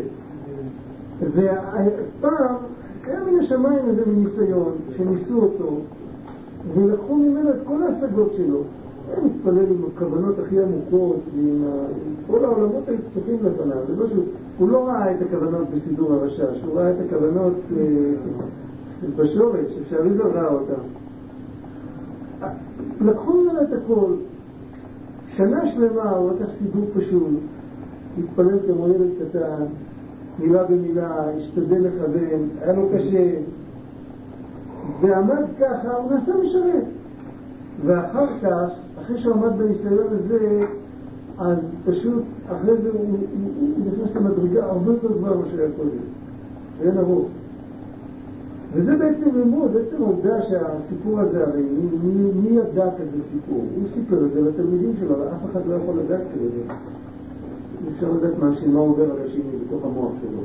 ופעם היה מן השמיים איזה מניסיון שניסו אותו, ולקחו ממנו את כל ההשגות שלו. הם התפלל עם הכוונות הכי עמוקות, ועם כל העולמות היו פתוחים לפניו. זה לא שהוא, הוא לא ראה את הכוונות בסידור הרשש, הוא ראה את הכוונות בשורש, שהאריזל ראה אותם. לקחו ממנו את הכל. שנה שלמה הוא לקח סידור פשוט, התפלל כמו ילד קטן, מילה במילה, השתדל לכוון, היה לו קשה, ועמד ככה, הוא נעשה משרת. ואחר כך, אחרי שהוא עמד בניסיון הזה, אז פשוט אחרי זה הוא, הוא, הוא נכנס למדרגה הרבה יותר גבוהה מה שהיה קודם. ואין ארוך. וזה בעצם לימוד, בעצם העובדה שהסיפור הזה, הרי מי, מי, מי ידע כזה סיפור? הוא סיפר את זה לתלמידים שלו, אבל אף אחד לא יכול לדעת כזה. אפשר לדעת מה שמה עובר על השני בתוך המוח שלו.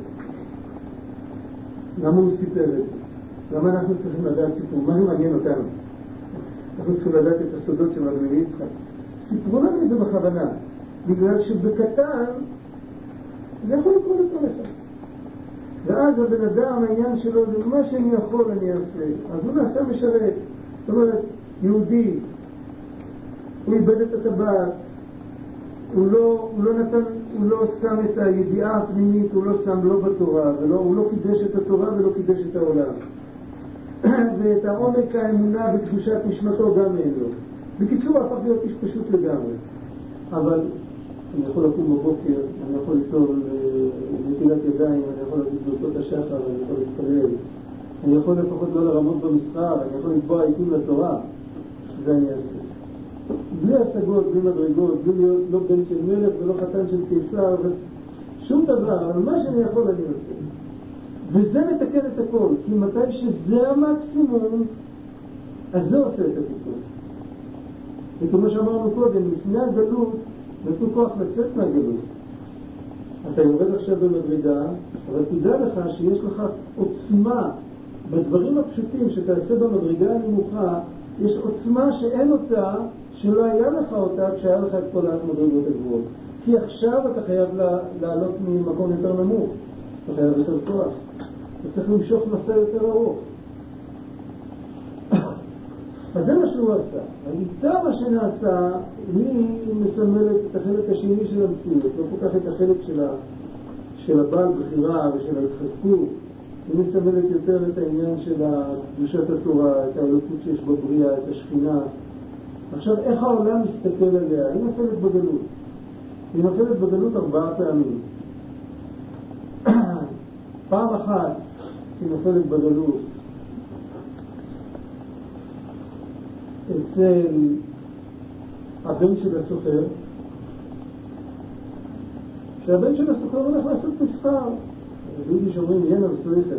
למה הוא סיפר את זה? למה אנחנו צריכים לדעת סיפור? מה זה מעניין אותנו? אנחנו צריכים לדעת את הסודות של רבי יצחק. סיפרו לנו את זה בכוונה, בגלל שבקטן זה יכול לקרוא לכל אחד. ואז הבן אדם, העניין שלו זה מה שאני יכול אני אעשה. אז הוא נעשה משרת. זאת אומרת, יהודי, הוא איבד את הטבעת, הוא לא, הוא לא נתן, הוא לא שם את הידיעה הפנימית, הוא לא שם לא בתורה, ולא, הוא לא קידש את התורה ולא קידש את העולם. ואת העומק האמונה ותחושת נשמתו גם אין לו. בקיצור, הפך להיות איש פשוט לגמרי. אבל אני יכול לקום בבוקר, אני יכול ליטול נטילת ידיים, אני יכול להגיד ברכות השחר, אני יכול להתפלל, אני יכול לפחות לא לרמות במסחר, אני יכול לקבוע עיתים לתורה. זה אני אעשה. בלי השגות, בלי מדרגות, בלי להיות לא בן של מלך ולא חתן של קיסר, שום דבר, אבל מה שאני יכול אני עושה. וזה מתקן את הכל, כי מתי שזה המקסימום, אז זה עושה את התיקון. וכמו שאמרנו קודם, לפני הגלות, נתנו כוח לצאת מהגלות. אתה יורד עכשיו במדרגה, אבל תדע לך שיש לך עוצמה בדברים הפשוטים שתעשה במדרגה הנמוכה, יש עוצמה שאין אותה, שלא היה לך אותה כשהיה לך את כל המדרגות הגבוהות. כי עכשיו אתה חייב לעלות ממקום יותר נמוך, אתה חייב יותר כוח. אתה צריך למשוך מסע יותר ארוך. אז זה מה שהוא עשה. הגיצה מה שנעשה, היא מסמלת את החלק השני של המציאות, לא כל כך את החלק של, ה... של הבעל בחירה ושל ההתחזקות. היא מסמלת יותר את העניין של קדושת התורה, את האלוקות שיש בבריאה, את השכינה. עכשיו, איך העולם מסתכל עליה? היא נופלת בגלות. היא נופלת בגלות ארבעה פעמים. פעם אחת היא נופלת בגלות אצל הבן של הסוחר, שהבן של הסוחר הולך לעשות מסחר. בידי שאומרים ינה וסויסר.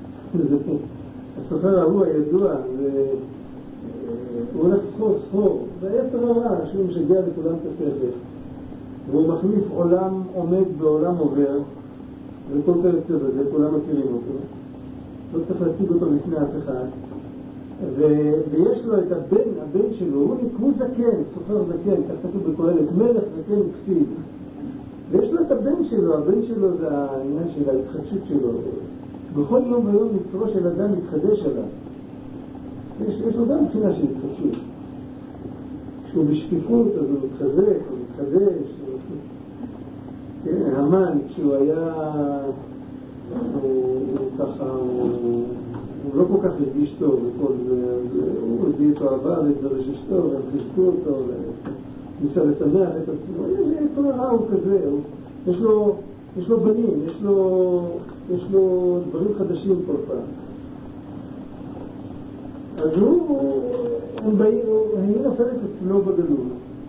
הסוחר ההוא הידוע, הוא הולך סחור סחור, והיצר הרע שהוא משגע לכולם את הספר. והוא מחליף עולם עומד בעולם עובר, וכל פרק כזה, כולם מכירים אותו. לא צריך להציג אותו לפני אף אחד. ו- ויש לו את הבן, הבן שלו, הוא נקמו זקן, סוחר זקן, כך כתוב בקהלת, מלך זקן כסיד. ויש לו את הבן שלו, הבן שלו זה העניין של ההתחדשות שלו. בכל יום ויום יצרו של אדם מתחדש עליו. יש, יש לו גם בחינה של התחדשות. כשהוא בשקיפות, אז הוא מתחזק, הוא מתחדש. כן, המן, כשהוא היה, הוא, הוא ככה, הוא, הוא לא כל כך הרגיש טוב, וכל זה, הוא הביא את אוהבה והתגרש אשתו, והם חיזקו אותו, ניסה לשמח את עצמו, יש כל הרע הוא כזה, הוא, יש לו, יש לו בנים, יש לו, יש לו דברים חדשים כל פעם. אז הוא, הם באים, היא נופלת אצלו בגלות,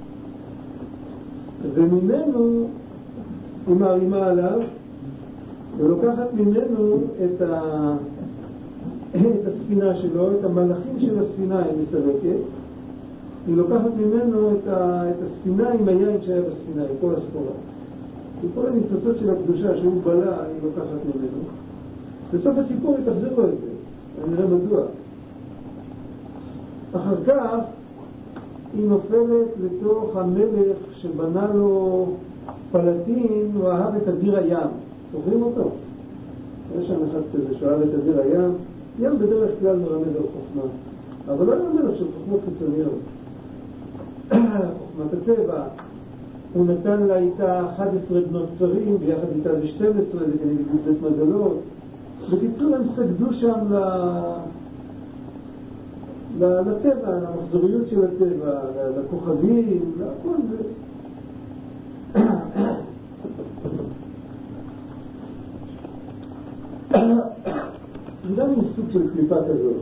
וממנו היא מערימה עליו, ולוקחת ממנו את, ה... את הספינה שלו, את המלאכים של הספינה היא מסרקת, היא לוקחת ממנו את, ה... את הספינה עם היין שהיה בספינה, עם כל הספורה. וכל הניצוצות של הקדושה שהוא בלה, היא לוקחת ממנו. בסוף הסיפור היא תחזיר לו את זה, אני נראה מדוע. אחר כך היא נופלת לתוך המלך שבנה לו פלטין, הוא אהב את אדיר הים. זוכרים אותו? יש שם אחד כזה שהוא אהב את אדיר הים. ים בדרך כלל מרמז על חוכמה, אבל לא מרמז של חוכמות חיצוניות. חוכמת הטבע. הוא נתן לה איתה אחת עשרה בנות צרים, ביחד איתה זה שתים עשרה, לכנגד בית מזלות. בקיצור הם סגדו שם ל... לטבע, למחזוריות של הטבע, לכוכבים, לכל זה. זה גם מסוג של קליפה כזאת.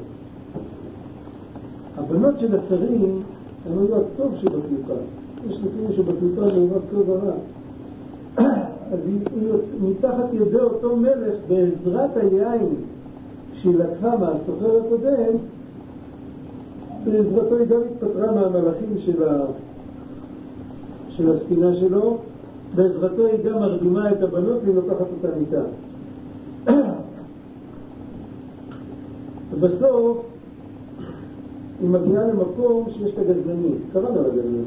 הבנות של השרים הם היו הטוב שבקליפה. יש לפעמים שבקליפה זה רק טוב הרע. אז היא מתחת ידי אותו מלך בעזרת היין שהיא לקחה מהסוחר הקודם, בעזרתו היא גם התפטרה מהמלאכים של, ה... של הספינה שלו, בעזרתו היא גם מרדימה את הבנות והיא לוקחת אותה איתה. ובסוף היא מגיעה למקום שיש את הגזלנים, קראנו לגזלנים.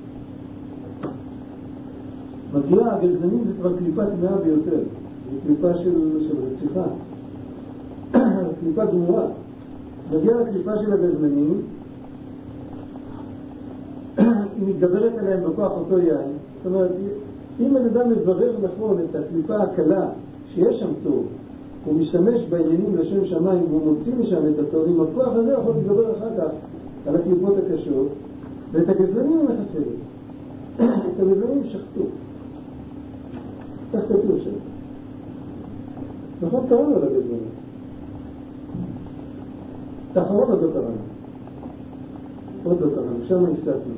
מגיעה, הגזלנים זה כבר קליפה טמאה ביותר, זה קליפה של, של רציחה, קליפה גמורה. מגיעה לקליפה של הגזלנים, היא מתגברת עליהם בכוח אותו יין. זאת אומרת, אם אדם מברר נכון את הקליפה הקלה שיש שם טוב, הוא משתמש בעניינים לשם שמיים והוא מוציא משם את הטוב, עם הכוח הזה יכול להתגבר אחר כך על הקליפות הקשות, ואת הגזלנים הם מחסרים. את הגזלנים שחטו. כך כתוב שם. נכון, קראנו לגזלנים. את האחרון עוד לא קראנו. עוד לא קראנו, שם הסתכנו.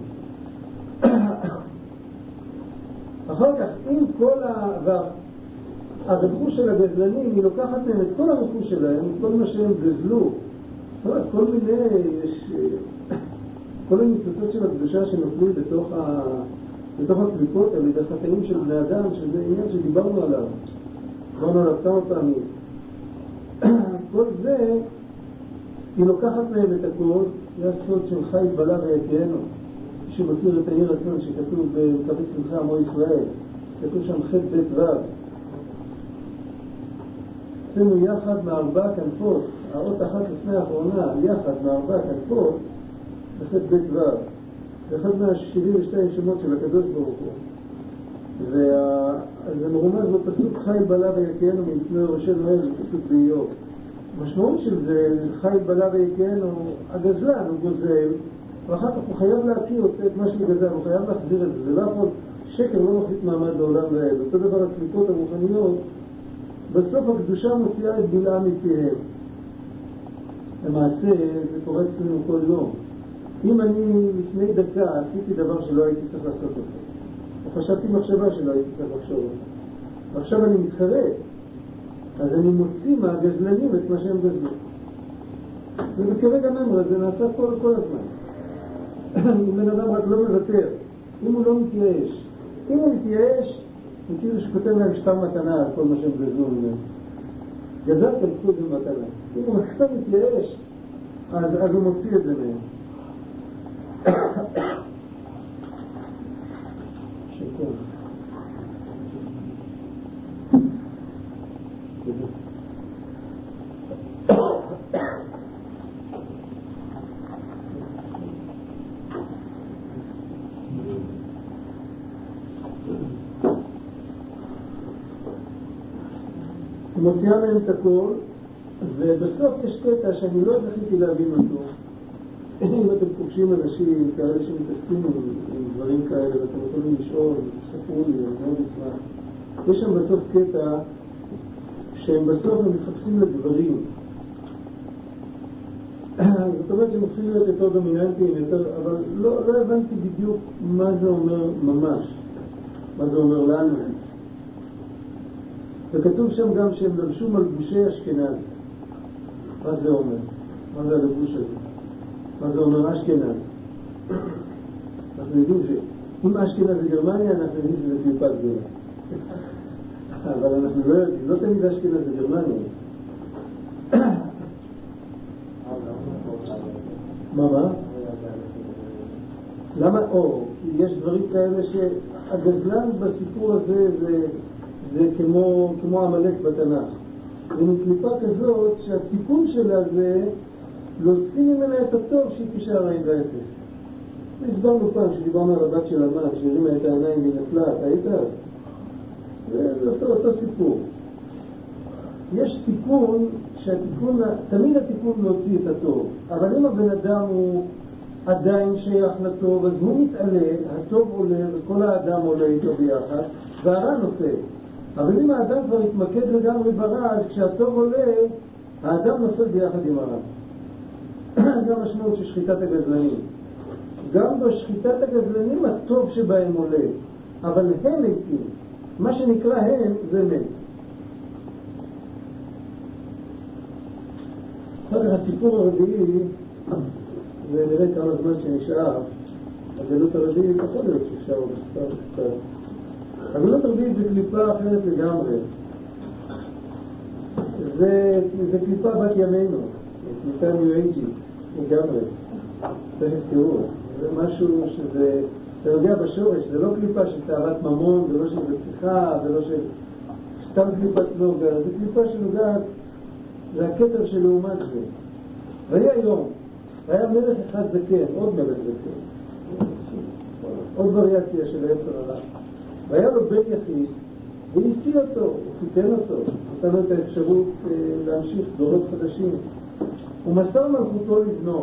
אחר כך, אם כל ה... הרכוש של הגזלנים, היא לוקחת מהם את כל הרכוש שלהם, את כל מה שהם גזלו. כל מיני, יש... כל הניצוצות של הקדושה שנופלו בתוך ה... בתוך הקליפות, על ידי חטאים של בני אדם, שזה עניין שדיברנו עליו. דיברנו עליו כמה פעמים. כל זה, היא לוקחת מהם את הכל, זה הסוד של חי בלה ויקינו. מי שמכיר את העיר עצמם שכתוב בקבץ שמחה עמו ישראל, כתוב שם חטא בית ו'. עשינו יחד מארבע כנפות, האות אחת לפני האחרונה, יחד מארבע כנפות, בחטא בית ו'. זה אחד מה-שבעים ושתיים שמות של הקדוש ברוך הוא. וזה מרומז בפסוק חי בלה ויקינו מפני ראשנו אל, פסוק באיוב. המשמעות של זה, חי בלה ויקינו, הגזלן הוא גוזל, ואחר כך הוא חייב להכיר את מה שהוא גזל, הוא חייב להחזיר את זה. זה לא יכול, שקר לא מחליט מעמד לעולם לאל. אותו דבר הקליפות הרוחניות, בסוף הקדושה מוציאה את בלעה מפיהם. למעשה זה קורה אצלנו כל יום. אם אני לפני דקה עשיתי דבר שלא הייתי צריך לעשות אותו, או חשבתי מחשבה שלא הייתי צריך לחשוב אותו, ועכשיו אני מתחרט, אז אני מוציא מהגזלנים את מה שהם גזלו. וכרגע נאמר, זה נעשה כל, כל הזמן. אם בן אדם רק לא מוותר, אם הוא לא מתייאש, אם הוא מתייאש, הוא כאילו שכותב להם שטר מתנה על כל מה שהם גזלו ממנו. גזלתם קחו את זה מתנה. אם הוא עכשיו מתייאש, אז, אז הוא מוציא את זה מהם. שקר. מוציאה להם את הכל, ובסוף יש קטע שאני לא זכיתי להבין אותו. אם אתם פוגשים אנשים כאלה שמתעסקים עם דברים כאלה ואתם יכולים לשאול, ספרו לי, אני מאוד אשמח. יש שם בסוף קטע שהם בסוף הם מתחפשים לדברים. זאת אומרת שהם הופכים להיות יותר דומיננטיים, יותר, אבל לא, לא הבנתי בדיוק מה זה אומר ממש, מה זה אומר לנו. וכתוב שם גם שהם לבשו מלבושי אשכנז. מה זה אומר? מה זה הלבוש הזה? מה זה אומר אשכנז? אנחנו יודעים שאם אשכנז זה גרמניה, אנחנו יודעים שזה קליפת גדולה. אבל אנחנו לא יודעים, לא תמיד אשכנז זה גרמניה. מה מה? למה? או, כי יש דברים כאלה שהגזלן בסיפור הזה זה, זה כמו, כמו המלך בתנ"ך. זה מקליפה כזאת שהסיפור שלה זה להוציא ממנה את הטוב שהיא תשאר עין ואפס. הסברנו פעם שדיברנו על הבת של המן, שהרימה את העיניים ונפלה, אתה היית? זה אותו, אותו סיפור. יש תיקון, שהתיקון, תמיד התיקון להוציא את הטוב, אבל אם הבן אדם הוא עדיין שייך לטוב, אז הוא מתעלה, הטוב עולה וכל האדם עולה איתו ביחד, והרע נופל. אבל אם האדם כבר יתמקד לגמרי ברע, אז כשהטוב עולה, האדם נופל ביחד עם הרע. זה המשמעות של שחיטת הגזלנים. גם בשחיטת הגזלנים הטוב שבהם עולה, אבל הם מתים. מה שנקרא הם זה מת. אחר כך הסיפור הרביעי, ונראה כמה זמן שנשאר, הגלות הרביעית יכול להיות שאפשר קצת קצת. הגלות הרביעית זה קליפה אחרת לגמרי. זה, זה קליפה בת ימינו, קליפה ניו-אייג'ית לגמרי. תכף תראו, זה משהו שזה, אתה יודע בשורש, זה לא קליפה של תאוות ממון, זה לא של רציחה, זה לא של סתם קליפת נוגה, זה קליפה שנוגעת, זה הכתר של לעומת זה. והיה יום, היה מלך אחד זקן, עוד מלך זקן, עוד וריאציה של היצר עליו. והיה לו בן יחיד, והוא הציע אותו, הוא חיתן אותו, נתן לו את האפשרות להמשיך דורות חדשים. הוא מסר מלכותו לבנו.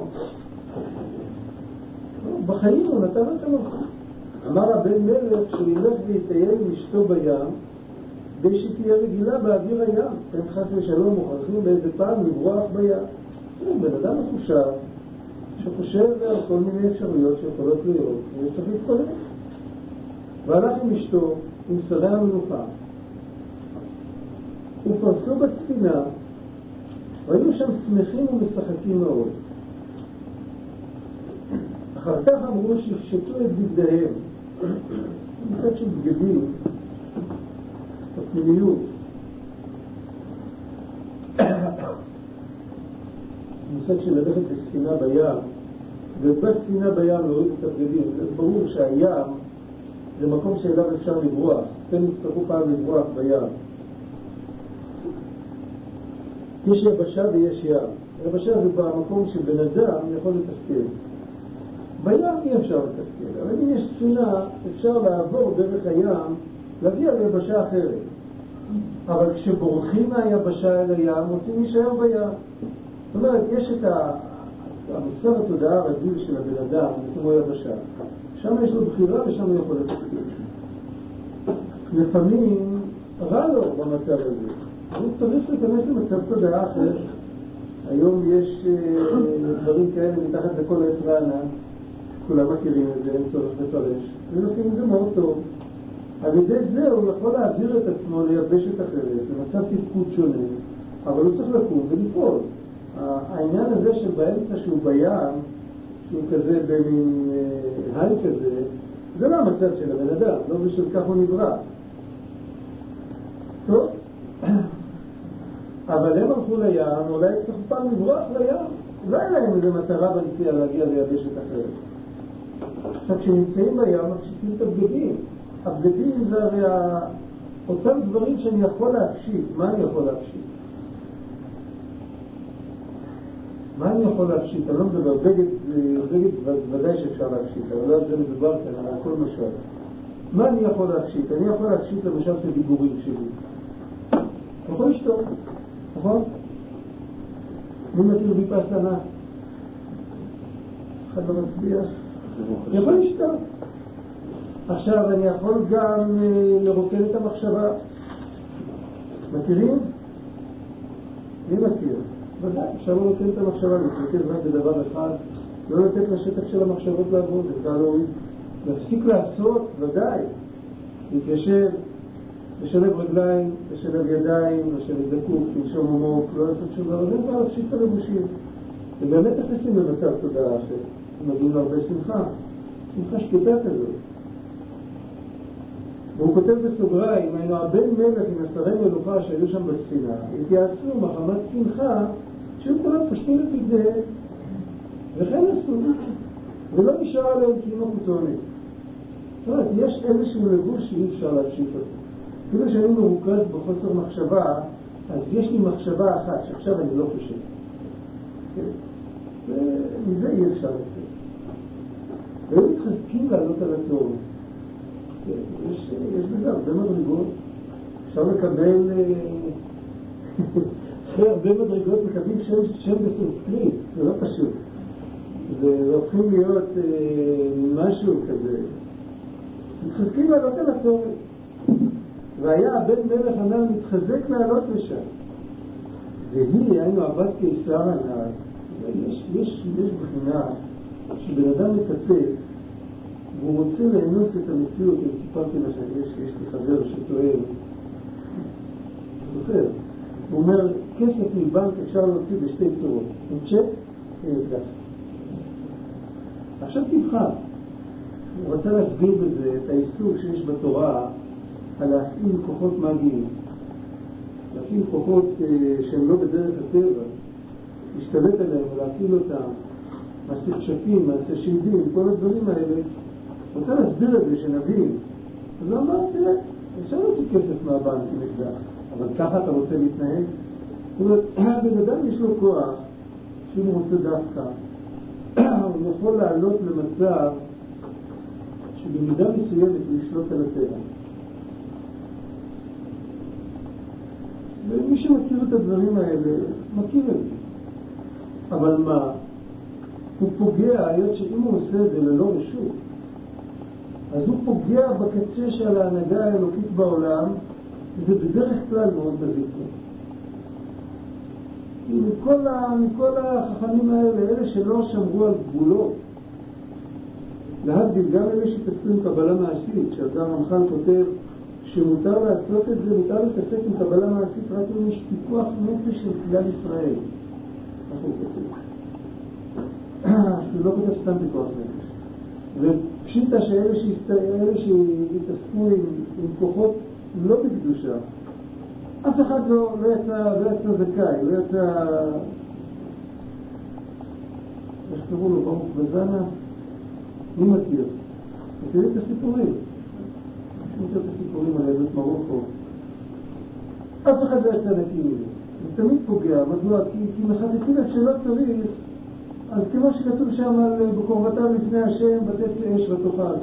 בחיים הוא נתן לו את המלכות. אמר הבן מלך שילך ויטייל עם אשתו בים, כדי שתהיה רגילה באוויר הים. כן, חס ושלום, מוכרחים באיזה פעם לברוח בים. הוא בן אדם מחושב, שחושב על כל מיני אפשרויות שיכולות להיות, וצריך להתפלל. והלך עם אשתו, עם שרי המלוכה, ופרסו בספינה, והיו שם שמחים ומשחקים מאוד. אחר כך אמרו שיפשטו את בגדיהם, מצד של בגדים, בפנימיות. מצד של ללכת בספינה בים, ובספינה בים להוריד את הבגדים. זה ברור שהים זה מקום שאליו אפשר לברוח, כן יצטרכו פעם לברוח בים. יש יבשה ויש ים. יבשה זה במקום שבן אדם יכול לתפקד. בים אי אפשר לתפקד, אבל אם יש ספינה אפשר לעבור דרך הים להגיע ליבשה אחרת. אבל כשבורחים מהיבשה אל הים רוצים להישאר בים. זאת אומרת, יש את המוסר התודעה הרגיל של הבן אדם כמו יבשה. שם יש לו בחירה ושם הוא יכול לתפקד. לפעמים רע לו במצב הזה. הוא צריך להיכנס למצב תודעה אחר. היום יש דברים כאלה מתחת לכל עץ רענן. כולם מכירים את זה, אין צורך לפרש. ולפעמים זה מאוד טוב. על ידי זה הוא יכול להעביר את עצמו ליבשת אחרת, למצב תפקוד שונה, אבל הוא צריך לקום ולפעול. העניין הזה של באמצע שהוא בים, שהוא כזה במין היי כזה, זה לא המצב של הבן אדם, לא בשביל כך הוא נברא. טוב, אבל הם הלכו לים, אולי צריך פעם לברוח לים, לא היה להם איזו מטרה בנסיעה להגיע ליבשת אחרת. עכשיו כשנמצאים בים, מקשיבים את הבגדים. הבגדים זה הרי אותם דברים שאני יכול להקשיב. מה אני יכול להקשיב? מה אני יכול להקשיב? אני לא מדבר, בגד, בגד ודאי שאפשר להקשיב, אבל לא על זה מדובר כאן, על הכל משל. מה אני יכול להקשיב? אני יכול להקשיב למשל את הדיבורים שלי. אני יכול לשתוק, נכון? מי מכיר ויפאסנה? אחד לא מצביע? אני יכול לשתוק. עכשיו אני יכול גם לרוקן את המחשבה. מכירים? מי מכיר? ודאי, אפשר לא לרוקן את המחשבה, להתרכז רק בדבר אחד, לא לתת לשטח של המחשבות לעבוד, אפשר להוריד, להפסיק לעשות, ודאי, להתיישב, לשלב רגליים, לשלב ידיים, לשלב דקוק, לנשום עמוק, לא לעשות שום דבר, זה כבר להפסיק את הלבושים. ובאמת תכנסים למצב תודעה שמגיעים להרבה שמחה, שמחה שקטה כזאת. והוא כותב בסוגריים, היינו הבן מלך עם עשרי מלוכה שהיו שם בספינה, התייעצו מחמת שמחה שהיו כולם פשטים את בגדיהם, וכן עשו, ולא נשאר עליהם קיום החיצוני. זאת אומרת, יש איזשהו לבוש שאי אפשר להפשיט אותו. כאילו שאני מרוכז בחוסר מחשבה, אז יש לי מחשבה אחת שעכשיו אני לא חושב. ומזה אי אפשר לצאת. והיו מתחזקים לעלות על הטוב. יש, יש בזה הרבה מדרגות. אפשר לקבל אחרי הרבה מדרגות מקבלים שם, שם בסנסקריט, זה לא פשוט. זה הופכים להיות אה, משהו כזה. מתחזקים לעלות על התורן. והיה הבן מלך הנער מתחזק לעלות לשם. והיא, היינו הבת קיסר הנער, יש, יש, יש בחינה שבן אדם מקצץ והוא רוצה לאנוס את המציאות. אני סיפרתי לה שיש יש לי חבר שטוען, זוכר, הוא אומר, כסף מבנק אפשר להוציא בשתי צורות, עם צ'ק ואקדח. עכשיו תבחר. הוא רוצה להסביר בזה את האיסור שיש בתורה על להפעיל כוחות מאגיים, להפעיל כוחות אה, שהם לא בדרך הטבע, להשתלט עליהם ולהפעיל אותם, מעשה קשפים, מעשה שלדים, כל הדברים האלה. הוא רוצה להסביר את זה שנבין. אז הוא אמר, תראה, אפשר להוציא כסף מהבנק עם אקדח, אבל ככה אתה רוצה להתנהג? זאת אומרת, בן אדם יש לו כוח, שאם הוא רוצה דווקא, הוא יכול לעלות למצב שבמידה מסוימת הוא ישלוט על הטבע. ומי שמכיר את הדברים האלה, מכיר את זה. אבל מה? הוא פוגע, היות שאם הוא עושה את זה ללא רשות, אז הוא פוגע בקצה של ההנהגה האלוקית בעולם, וזה בדרך כלל מאוד מזיק לו. מכל, ה, מכל החכמים האלה, אלה שלא שמרו על גבולות, להבדיל גם אלה שתעשו עם קבלה מעשית, שאדם רמח"ל כותב שמותר לעשות את זה, מותר להתעסק עם קבלה מעשית רק אם יש פיקוח נפש של כלל ישראל. אנחנו כותב. זה לא כותב סתם פיקוח נפש. ופשיטה שאלה שהתעסקו עם, עם כוחות לא בקדושה, אף אחד לא, לא יצא, לא יצא זכאי, לא יצא... איך קראו לו? ברוך בזנה? מי מכיר? מכירים את הסיפורים? אני מכיר את הסיפורים על יהדות מרוקו. אף אחד לא יצא נקי מזה. זה תמיד פוגע. מדוע? כי, כי מחטטים את שלא צריך, אז כמו שכתוב שם על בקורבתם לפני השם, ותת לאש ותאכל.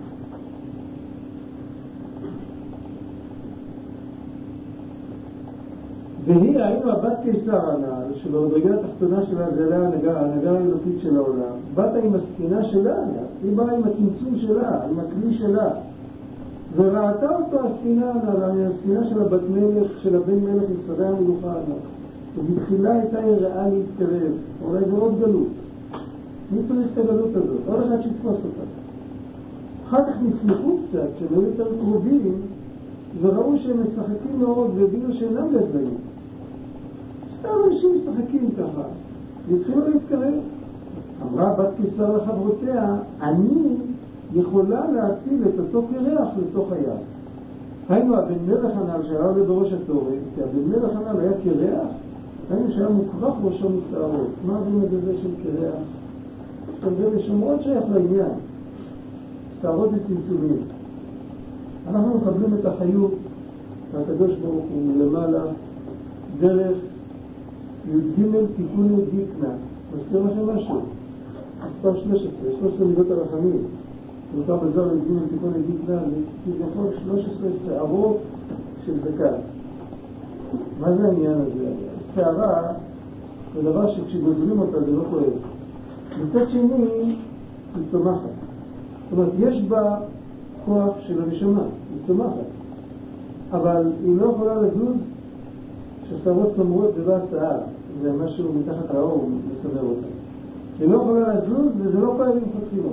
והיא, היינו הבת קיסר הנער, שבמדרגה התחתונה שלה זה היה ההנהגה, ההנהגה האלוקית של העולם. באת עם הסכינה שלה, היא באה עם הצמצום שלה, עם הכלי שלה. וראתה אותו הסכינה, הסכינה של הבת מלך, של הבן מלך משרי המלוכה הנער. ובתחילה הייתה יראה להתקרב, אולי זה עוד גלות. מי צריך את הגלות הזאת? עוד אחד שיתפוס אותה. אחר כך נפלחו קצת, שהם היו יותר קרובים, וראו שהם משחקים מאוד והבינו שאינם גדולים. סתם אנשים משחקים ככה, והתחילו להתקרב. אמרה בת קיסר לחברותיה, אני יכולה להציל את אותו קרח לתוך היד. היינו הבן מלך הנעל שהיה עולה בראש התורן, כי הבן מלך הנעל היה קרח, היינו שהיה מוכרח ראשו מסערות. מה זה מדזה של קרח? זה לשמרות שייך לעניין. סערות וצמצומים. אנחנו מקבלים את החיות, והקדוש ברוך הוא מלמעלה, דרך י"ג תיקון דיקנה. מזכיר לכם משהו? מספר שלוש עשרה, שלוש עשרה מידות הרחמים. נותר בזוהר י"ג תיקון דיקנה, כביכול שלוש עשרה שערות של זקן. מה זה העניין הזה? שערה זה דבר שכשגוזרים אותה זה לא כואב. מצד שני, היא צומחת. זאת אומרת, יש בה כוח של הנשמה, היא צומחת. אבל היא לא יכולה לזוז כששערות צומרות זה לא הצעה, זה משהו מתחת האור, מסדר אותה. היא לא יכולה לזוז וזה לא כואב עם חצינות.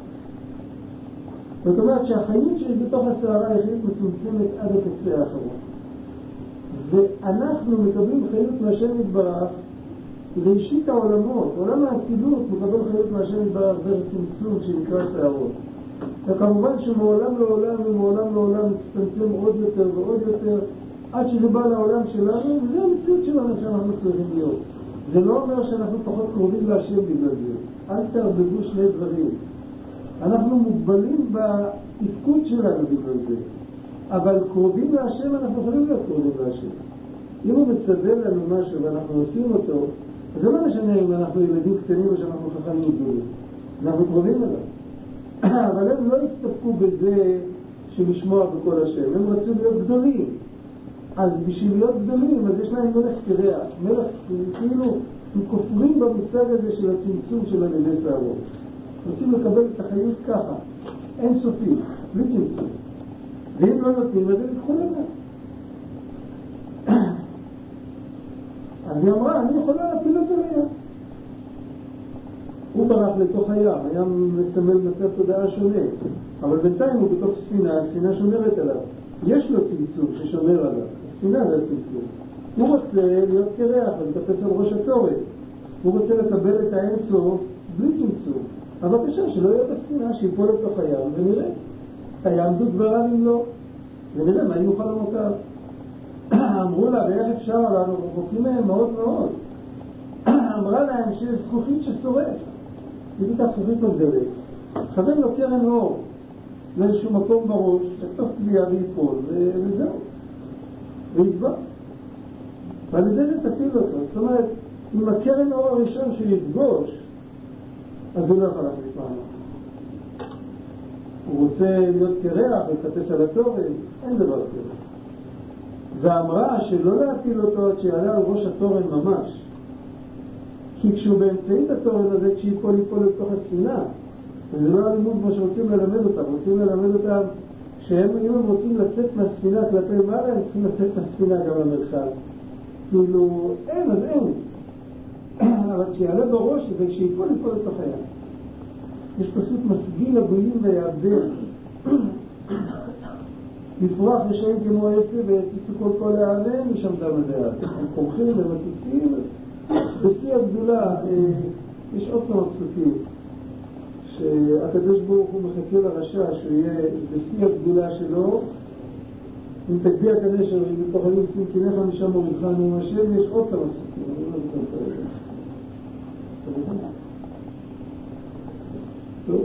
זאת אומרת שהחיות שלי בתוך השערה היא חיות מצומצמת עד הקצה האחרון. ואנחנו מקבלים חיות מהשם יתברך ראשית העולמות, עולם האצילות מקבל חיות מהשם יתברך דרך צמצום שנקרא שערות. וכמובן שמעולם לעולם ומעולם לעולם מצטמצם עוד יותר ועוד יותר עד שזה בא לעולם שלנו, וזה המציאות שלנו שאנחנו צריכים להיות. זה לא אומר שאנחנו פחות קרובים להשם בגלל זה. אל תערבבו שני דברים. אנחנו מוגבלים בתפקוד שלנו בגלל זה. אבל קרובים להשם אנחנו יכולים להיות קרובים להשם. אם הוא מצווה לנו משהו ואנחנו עושים אותו, זה לא משנה אם אנחנו ילדים קטנים או שאנחנו חכמים גדולים. אנחנו קרובים אליו. אבל הם לא הסתפקו בזה של לשמוע בכל השם. הם רצו להיות גדולים. אז בשביל להיות גדולים, אז יש להם מלך קרח. מלך, כאילו, הם כופרים במושג הזה של הצמצום של הלילי שערות. רוצים לקבל את החיות ככה, אין סופי, בלי צמצום. ואם לא נותנים, אז הם יקחו לזה. אז היא אמרה, אני יכולה להפיל אותו לים. הוא ברח לתוך הים, הים מסמל מצב תודעה שונה. אבל בינתיים הוא בתוך ספינה, הספינה שומרת עליו. יש לו צמצום ששומר עליו. הספינה זה הצמצום. הוא רוצה להיות קרח ולטפס על ראש התורן. הוא רוצה לקבל את האינסוף בלי צמצום. אבל בבקשה, שלא יהיה בספינה, שיפול לתוך הים ונראה. היעמדו דברה אם לא. ונראה מה יהיו חלומותיו. אמרו לה, ואיך אפשר עלינו, רחוקים מהם מאוד מאוד. אמרה להם שיש זכוכית ששורף. היא תיקח זכוכית מגדלת. חבר לו קרן אור לאיזשהו מקום בראש, שתוך תביעה ויפול, וזהו. ויתבע. ועל ידי זה תפיל אותו. זאת אומרת, עם הקרן אור הראשון שיפגוש, אז הוא לא יכול להחליט מעלה. הוא רוצה להיות קרח ולטפס על התורן, אין דבר כזה. ואמרה שלא להפיל אותו עד שיעלה על ראש התורן ממש. כי כשהוא באמצעית התורן הזה, כשיפול יפול לתוך הספינה, וזה לא הלימוד כמו שרוצים ללמד אותם, רוצים ללמד אותם שהם, אם הם רוצים לצאת מהספינה כלפי מעלה, הם צריכים לצאת מהספינה גם למרחב. כאילו, אין, אז אין. אבל כשיעלה בראש הזה, כשיפול יפול לתוך הים. יש פשוט מסגיל הגויים ויעבדם. לפרוח ושאים כמו עשי ויציצו כל כל העלם, משם דם הדעת. הם קורחים ומציצים. בשיא הגדולה, יש עוד כמה פסוקים, שהקדוש ברוך הוא מחכה לרשע שיהיה בשיא הגדולה שלו, אם תגביע כנשר ובתוכלים שים כנך משם מורידך נאום השם, יש עוד כמה פסוקים, אני לא זוכר כרגע. טוב.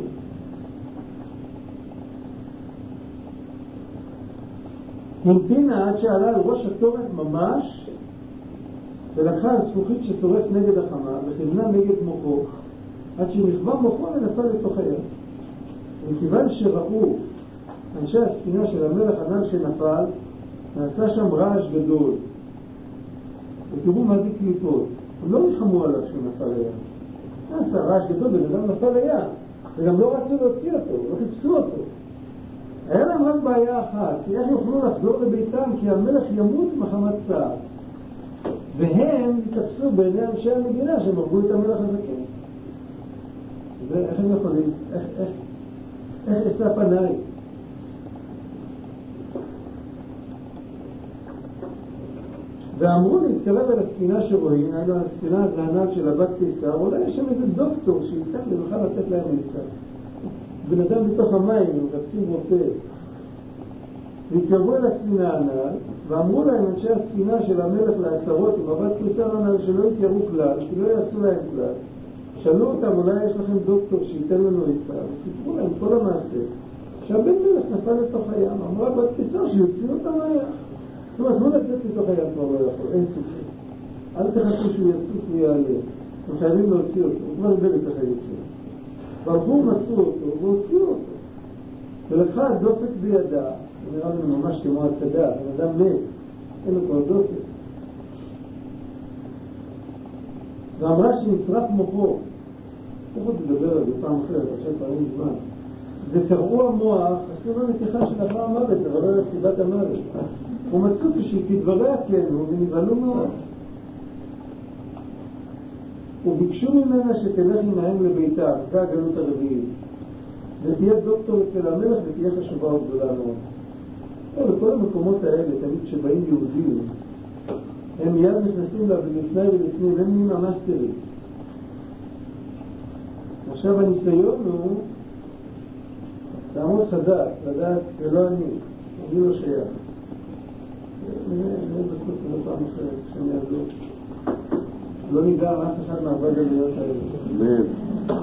המתינה עד שעלה על ראש התורן ממש, ולקחה על זכוכית ששורף נגד החמה, וכיוונה נגד מוחו, עד שנכבה מוחו ונפל לתוך הים. וכיוון שראו אנשי הספינה של המלך הנ"ל שנפל, נעשה שם רעש גדול. ותראו מה זה קליפות. הם לא נלחמו עליו שהוא נפל לים. נעשה רעש גדול וגם נפל לים. וגם לא רצו להוציא אותו, לא חיפשו אותו. היה להם רק בעיה אחת, כי איך יוכלו לחזור לביתם, כי המלך ימות מחמת צער. והם יתפסו בעיני אנשי המדינה שהם הרגו את המלך הזקן. ואיך הם יכולים? איך, איך, איך אשא פניי? ואמרו להתקרב אל הספינה שרואים, היינו הספינה הזהנל של הבת קיסר, אולי יש שם איזה דוקטור שיצטרך לבחר לתת להם מיצר. בן אדם בתוך המים, הם מחפשים רופא. והתקרבו אל הספינה הנ"ל, ואמרו להם אנשי הספינה של המלך לעשרות עם הבת קיסר הנ"ל שלא יתיירו כלל, שלא יעשו להם כלל. שאלו אותם, אולי יש לכם דוקטור שייתן לנו מיצר. סיפרו להם כל המעשה. שהבן מלך נפל לתוך הים, אמרה בת קיסר שיוציאו אותם מהים. זאת אומרת, לא לצאת לתוך הים כבר לא יכול, אין סופר. אל תחכו שהוא יצוף ויעלה. הם חייבים להוציא אותו, הוא כבר איבד את החיים שלו. והלכו מצאו אותו והוציאו אותו. ולקחה דופק בידה, נראה לנו ממש כמו הצדה, בן אדם מת, אין לו כבר דופק. ואמרה שנשרף מוחו, תכף תדבר על זה פעם אחרת, עכשיו פעמים זמן. וקראו המוח, עשו לו נתיחה של אחר המוות, אבל לא לסיבת המוות. ומצאו שכדבריה כנו ונבהלו מאוד. וביקשו ממנה שתלך עמהם לביתה, זה הגלות הרביעית. ותהיה דוקטור אצל המלך ותהיה חשובה וגדולה מאוד. בכל המקומות האלה, תמיד שבאים יהודים, הם מיד נכנסים לה ולפני ולפנים, הם נהיים ממש תרים. עכשיו הניסיון הוא לעמוד חזק, לדעת ולא אני, אני לא שייך. אני בסוף בפעם אחרת, שאני אעזור. לא ניגע אף אחד מהרבה גלויות האלה.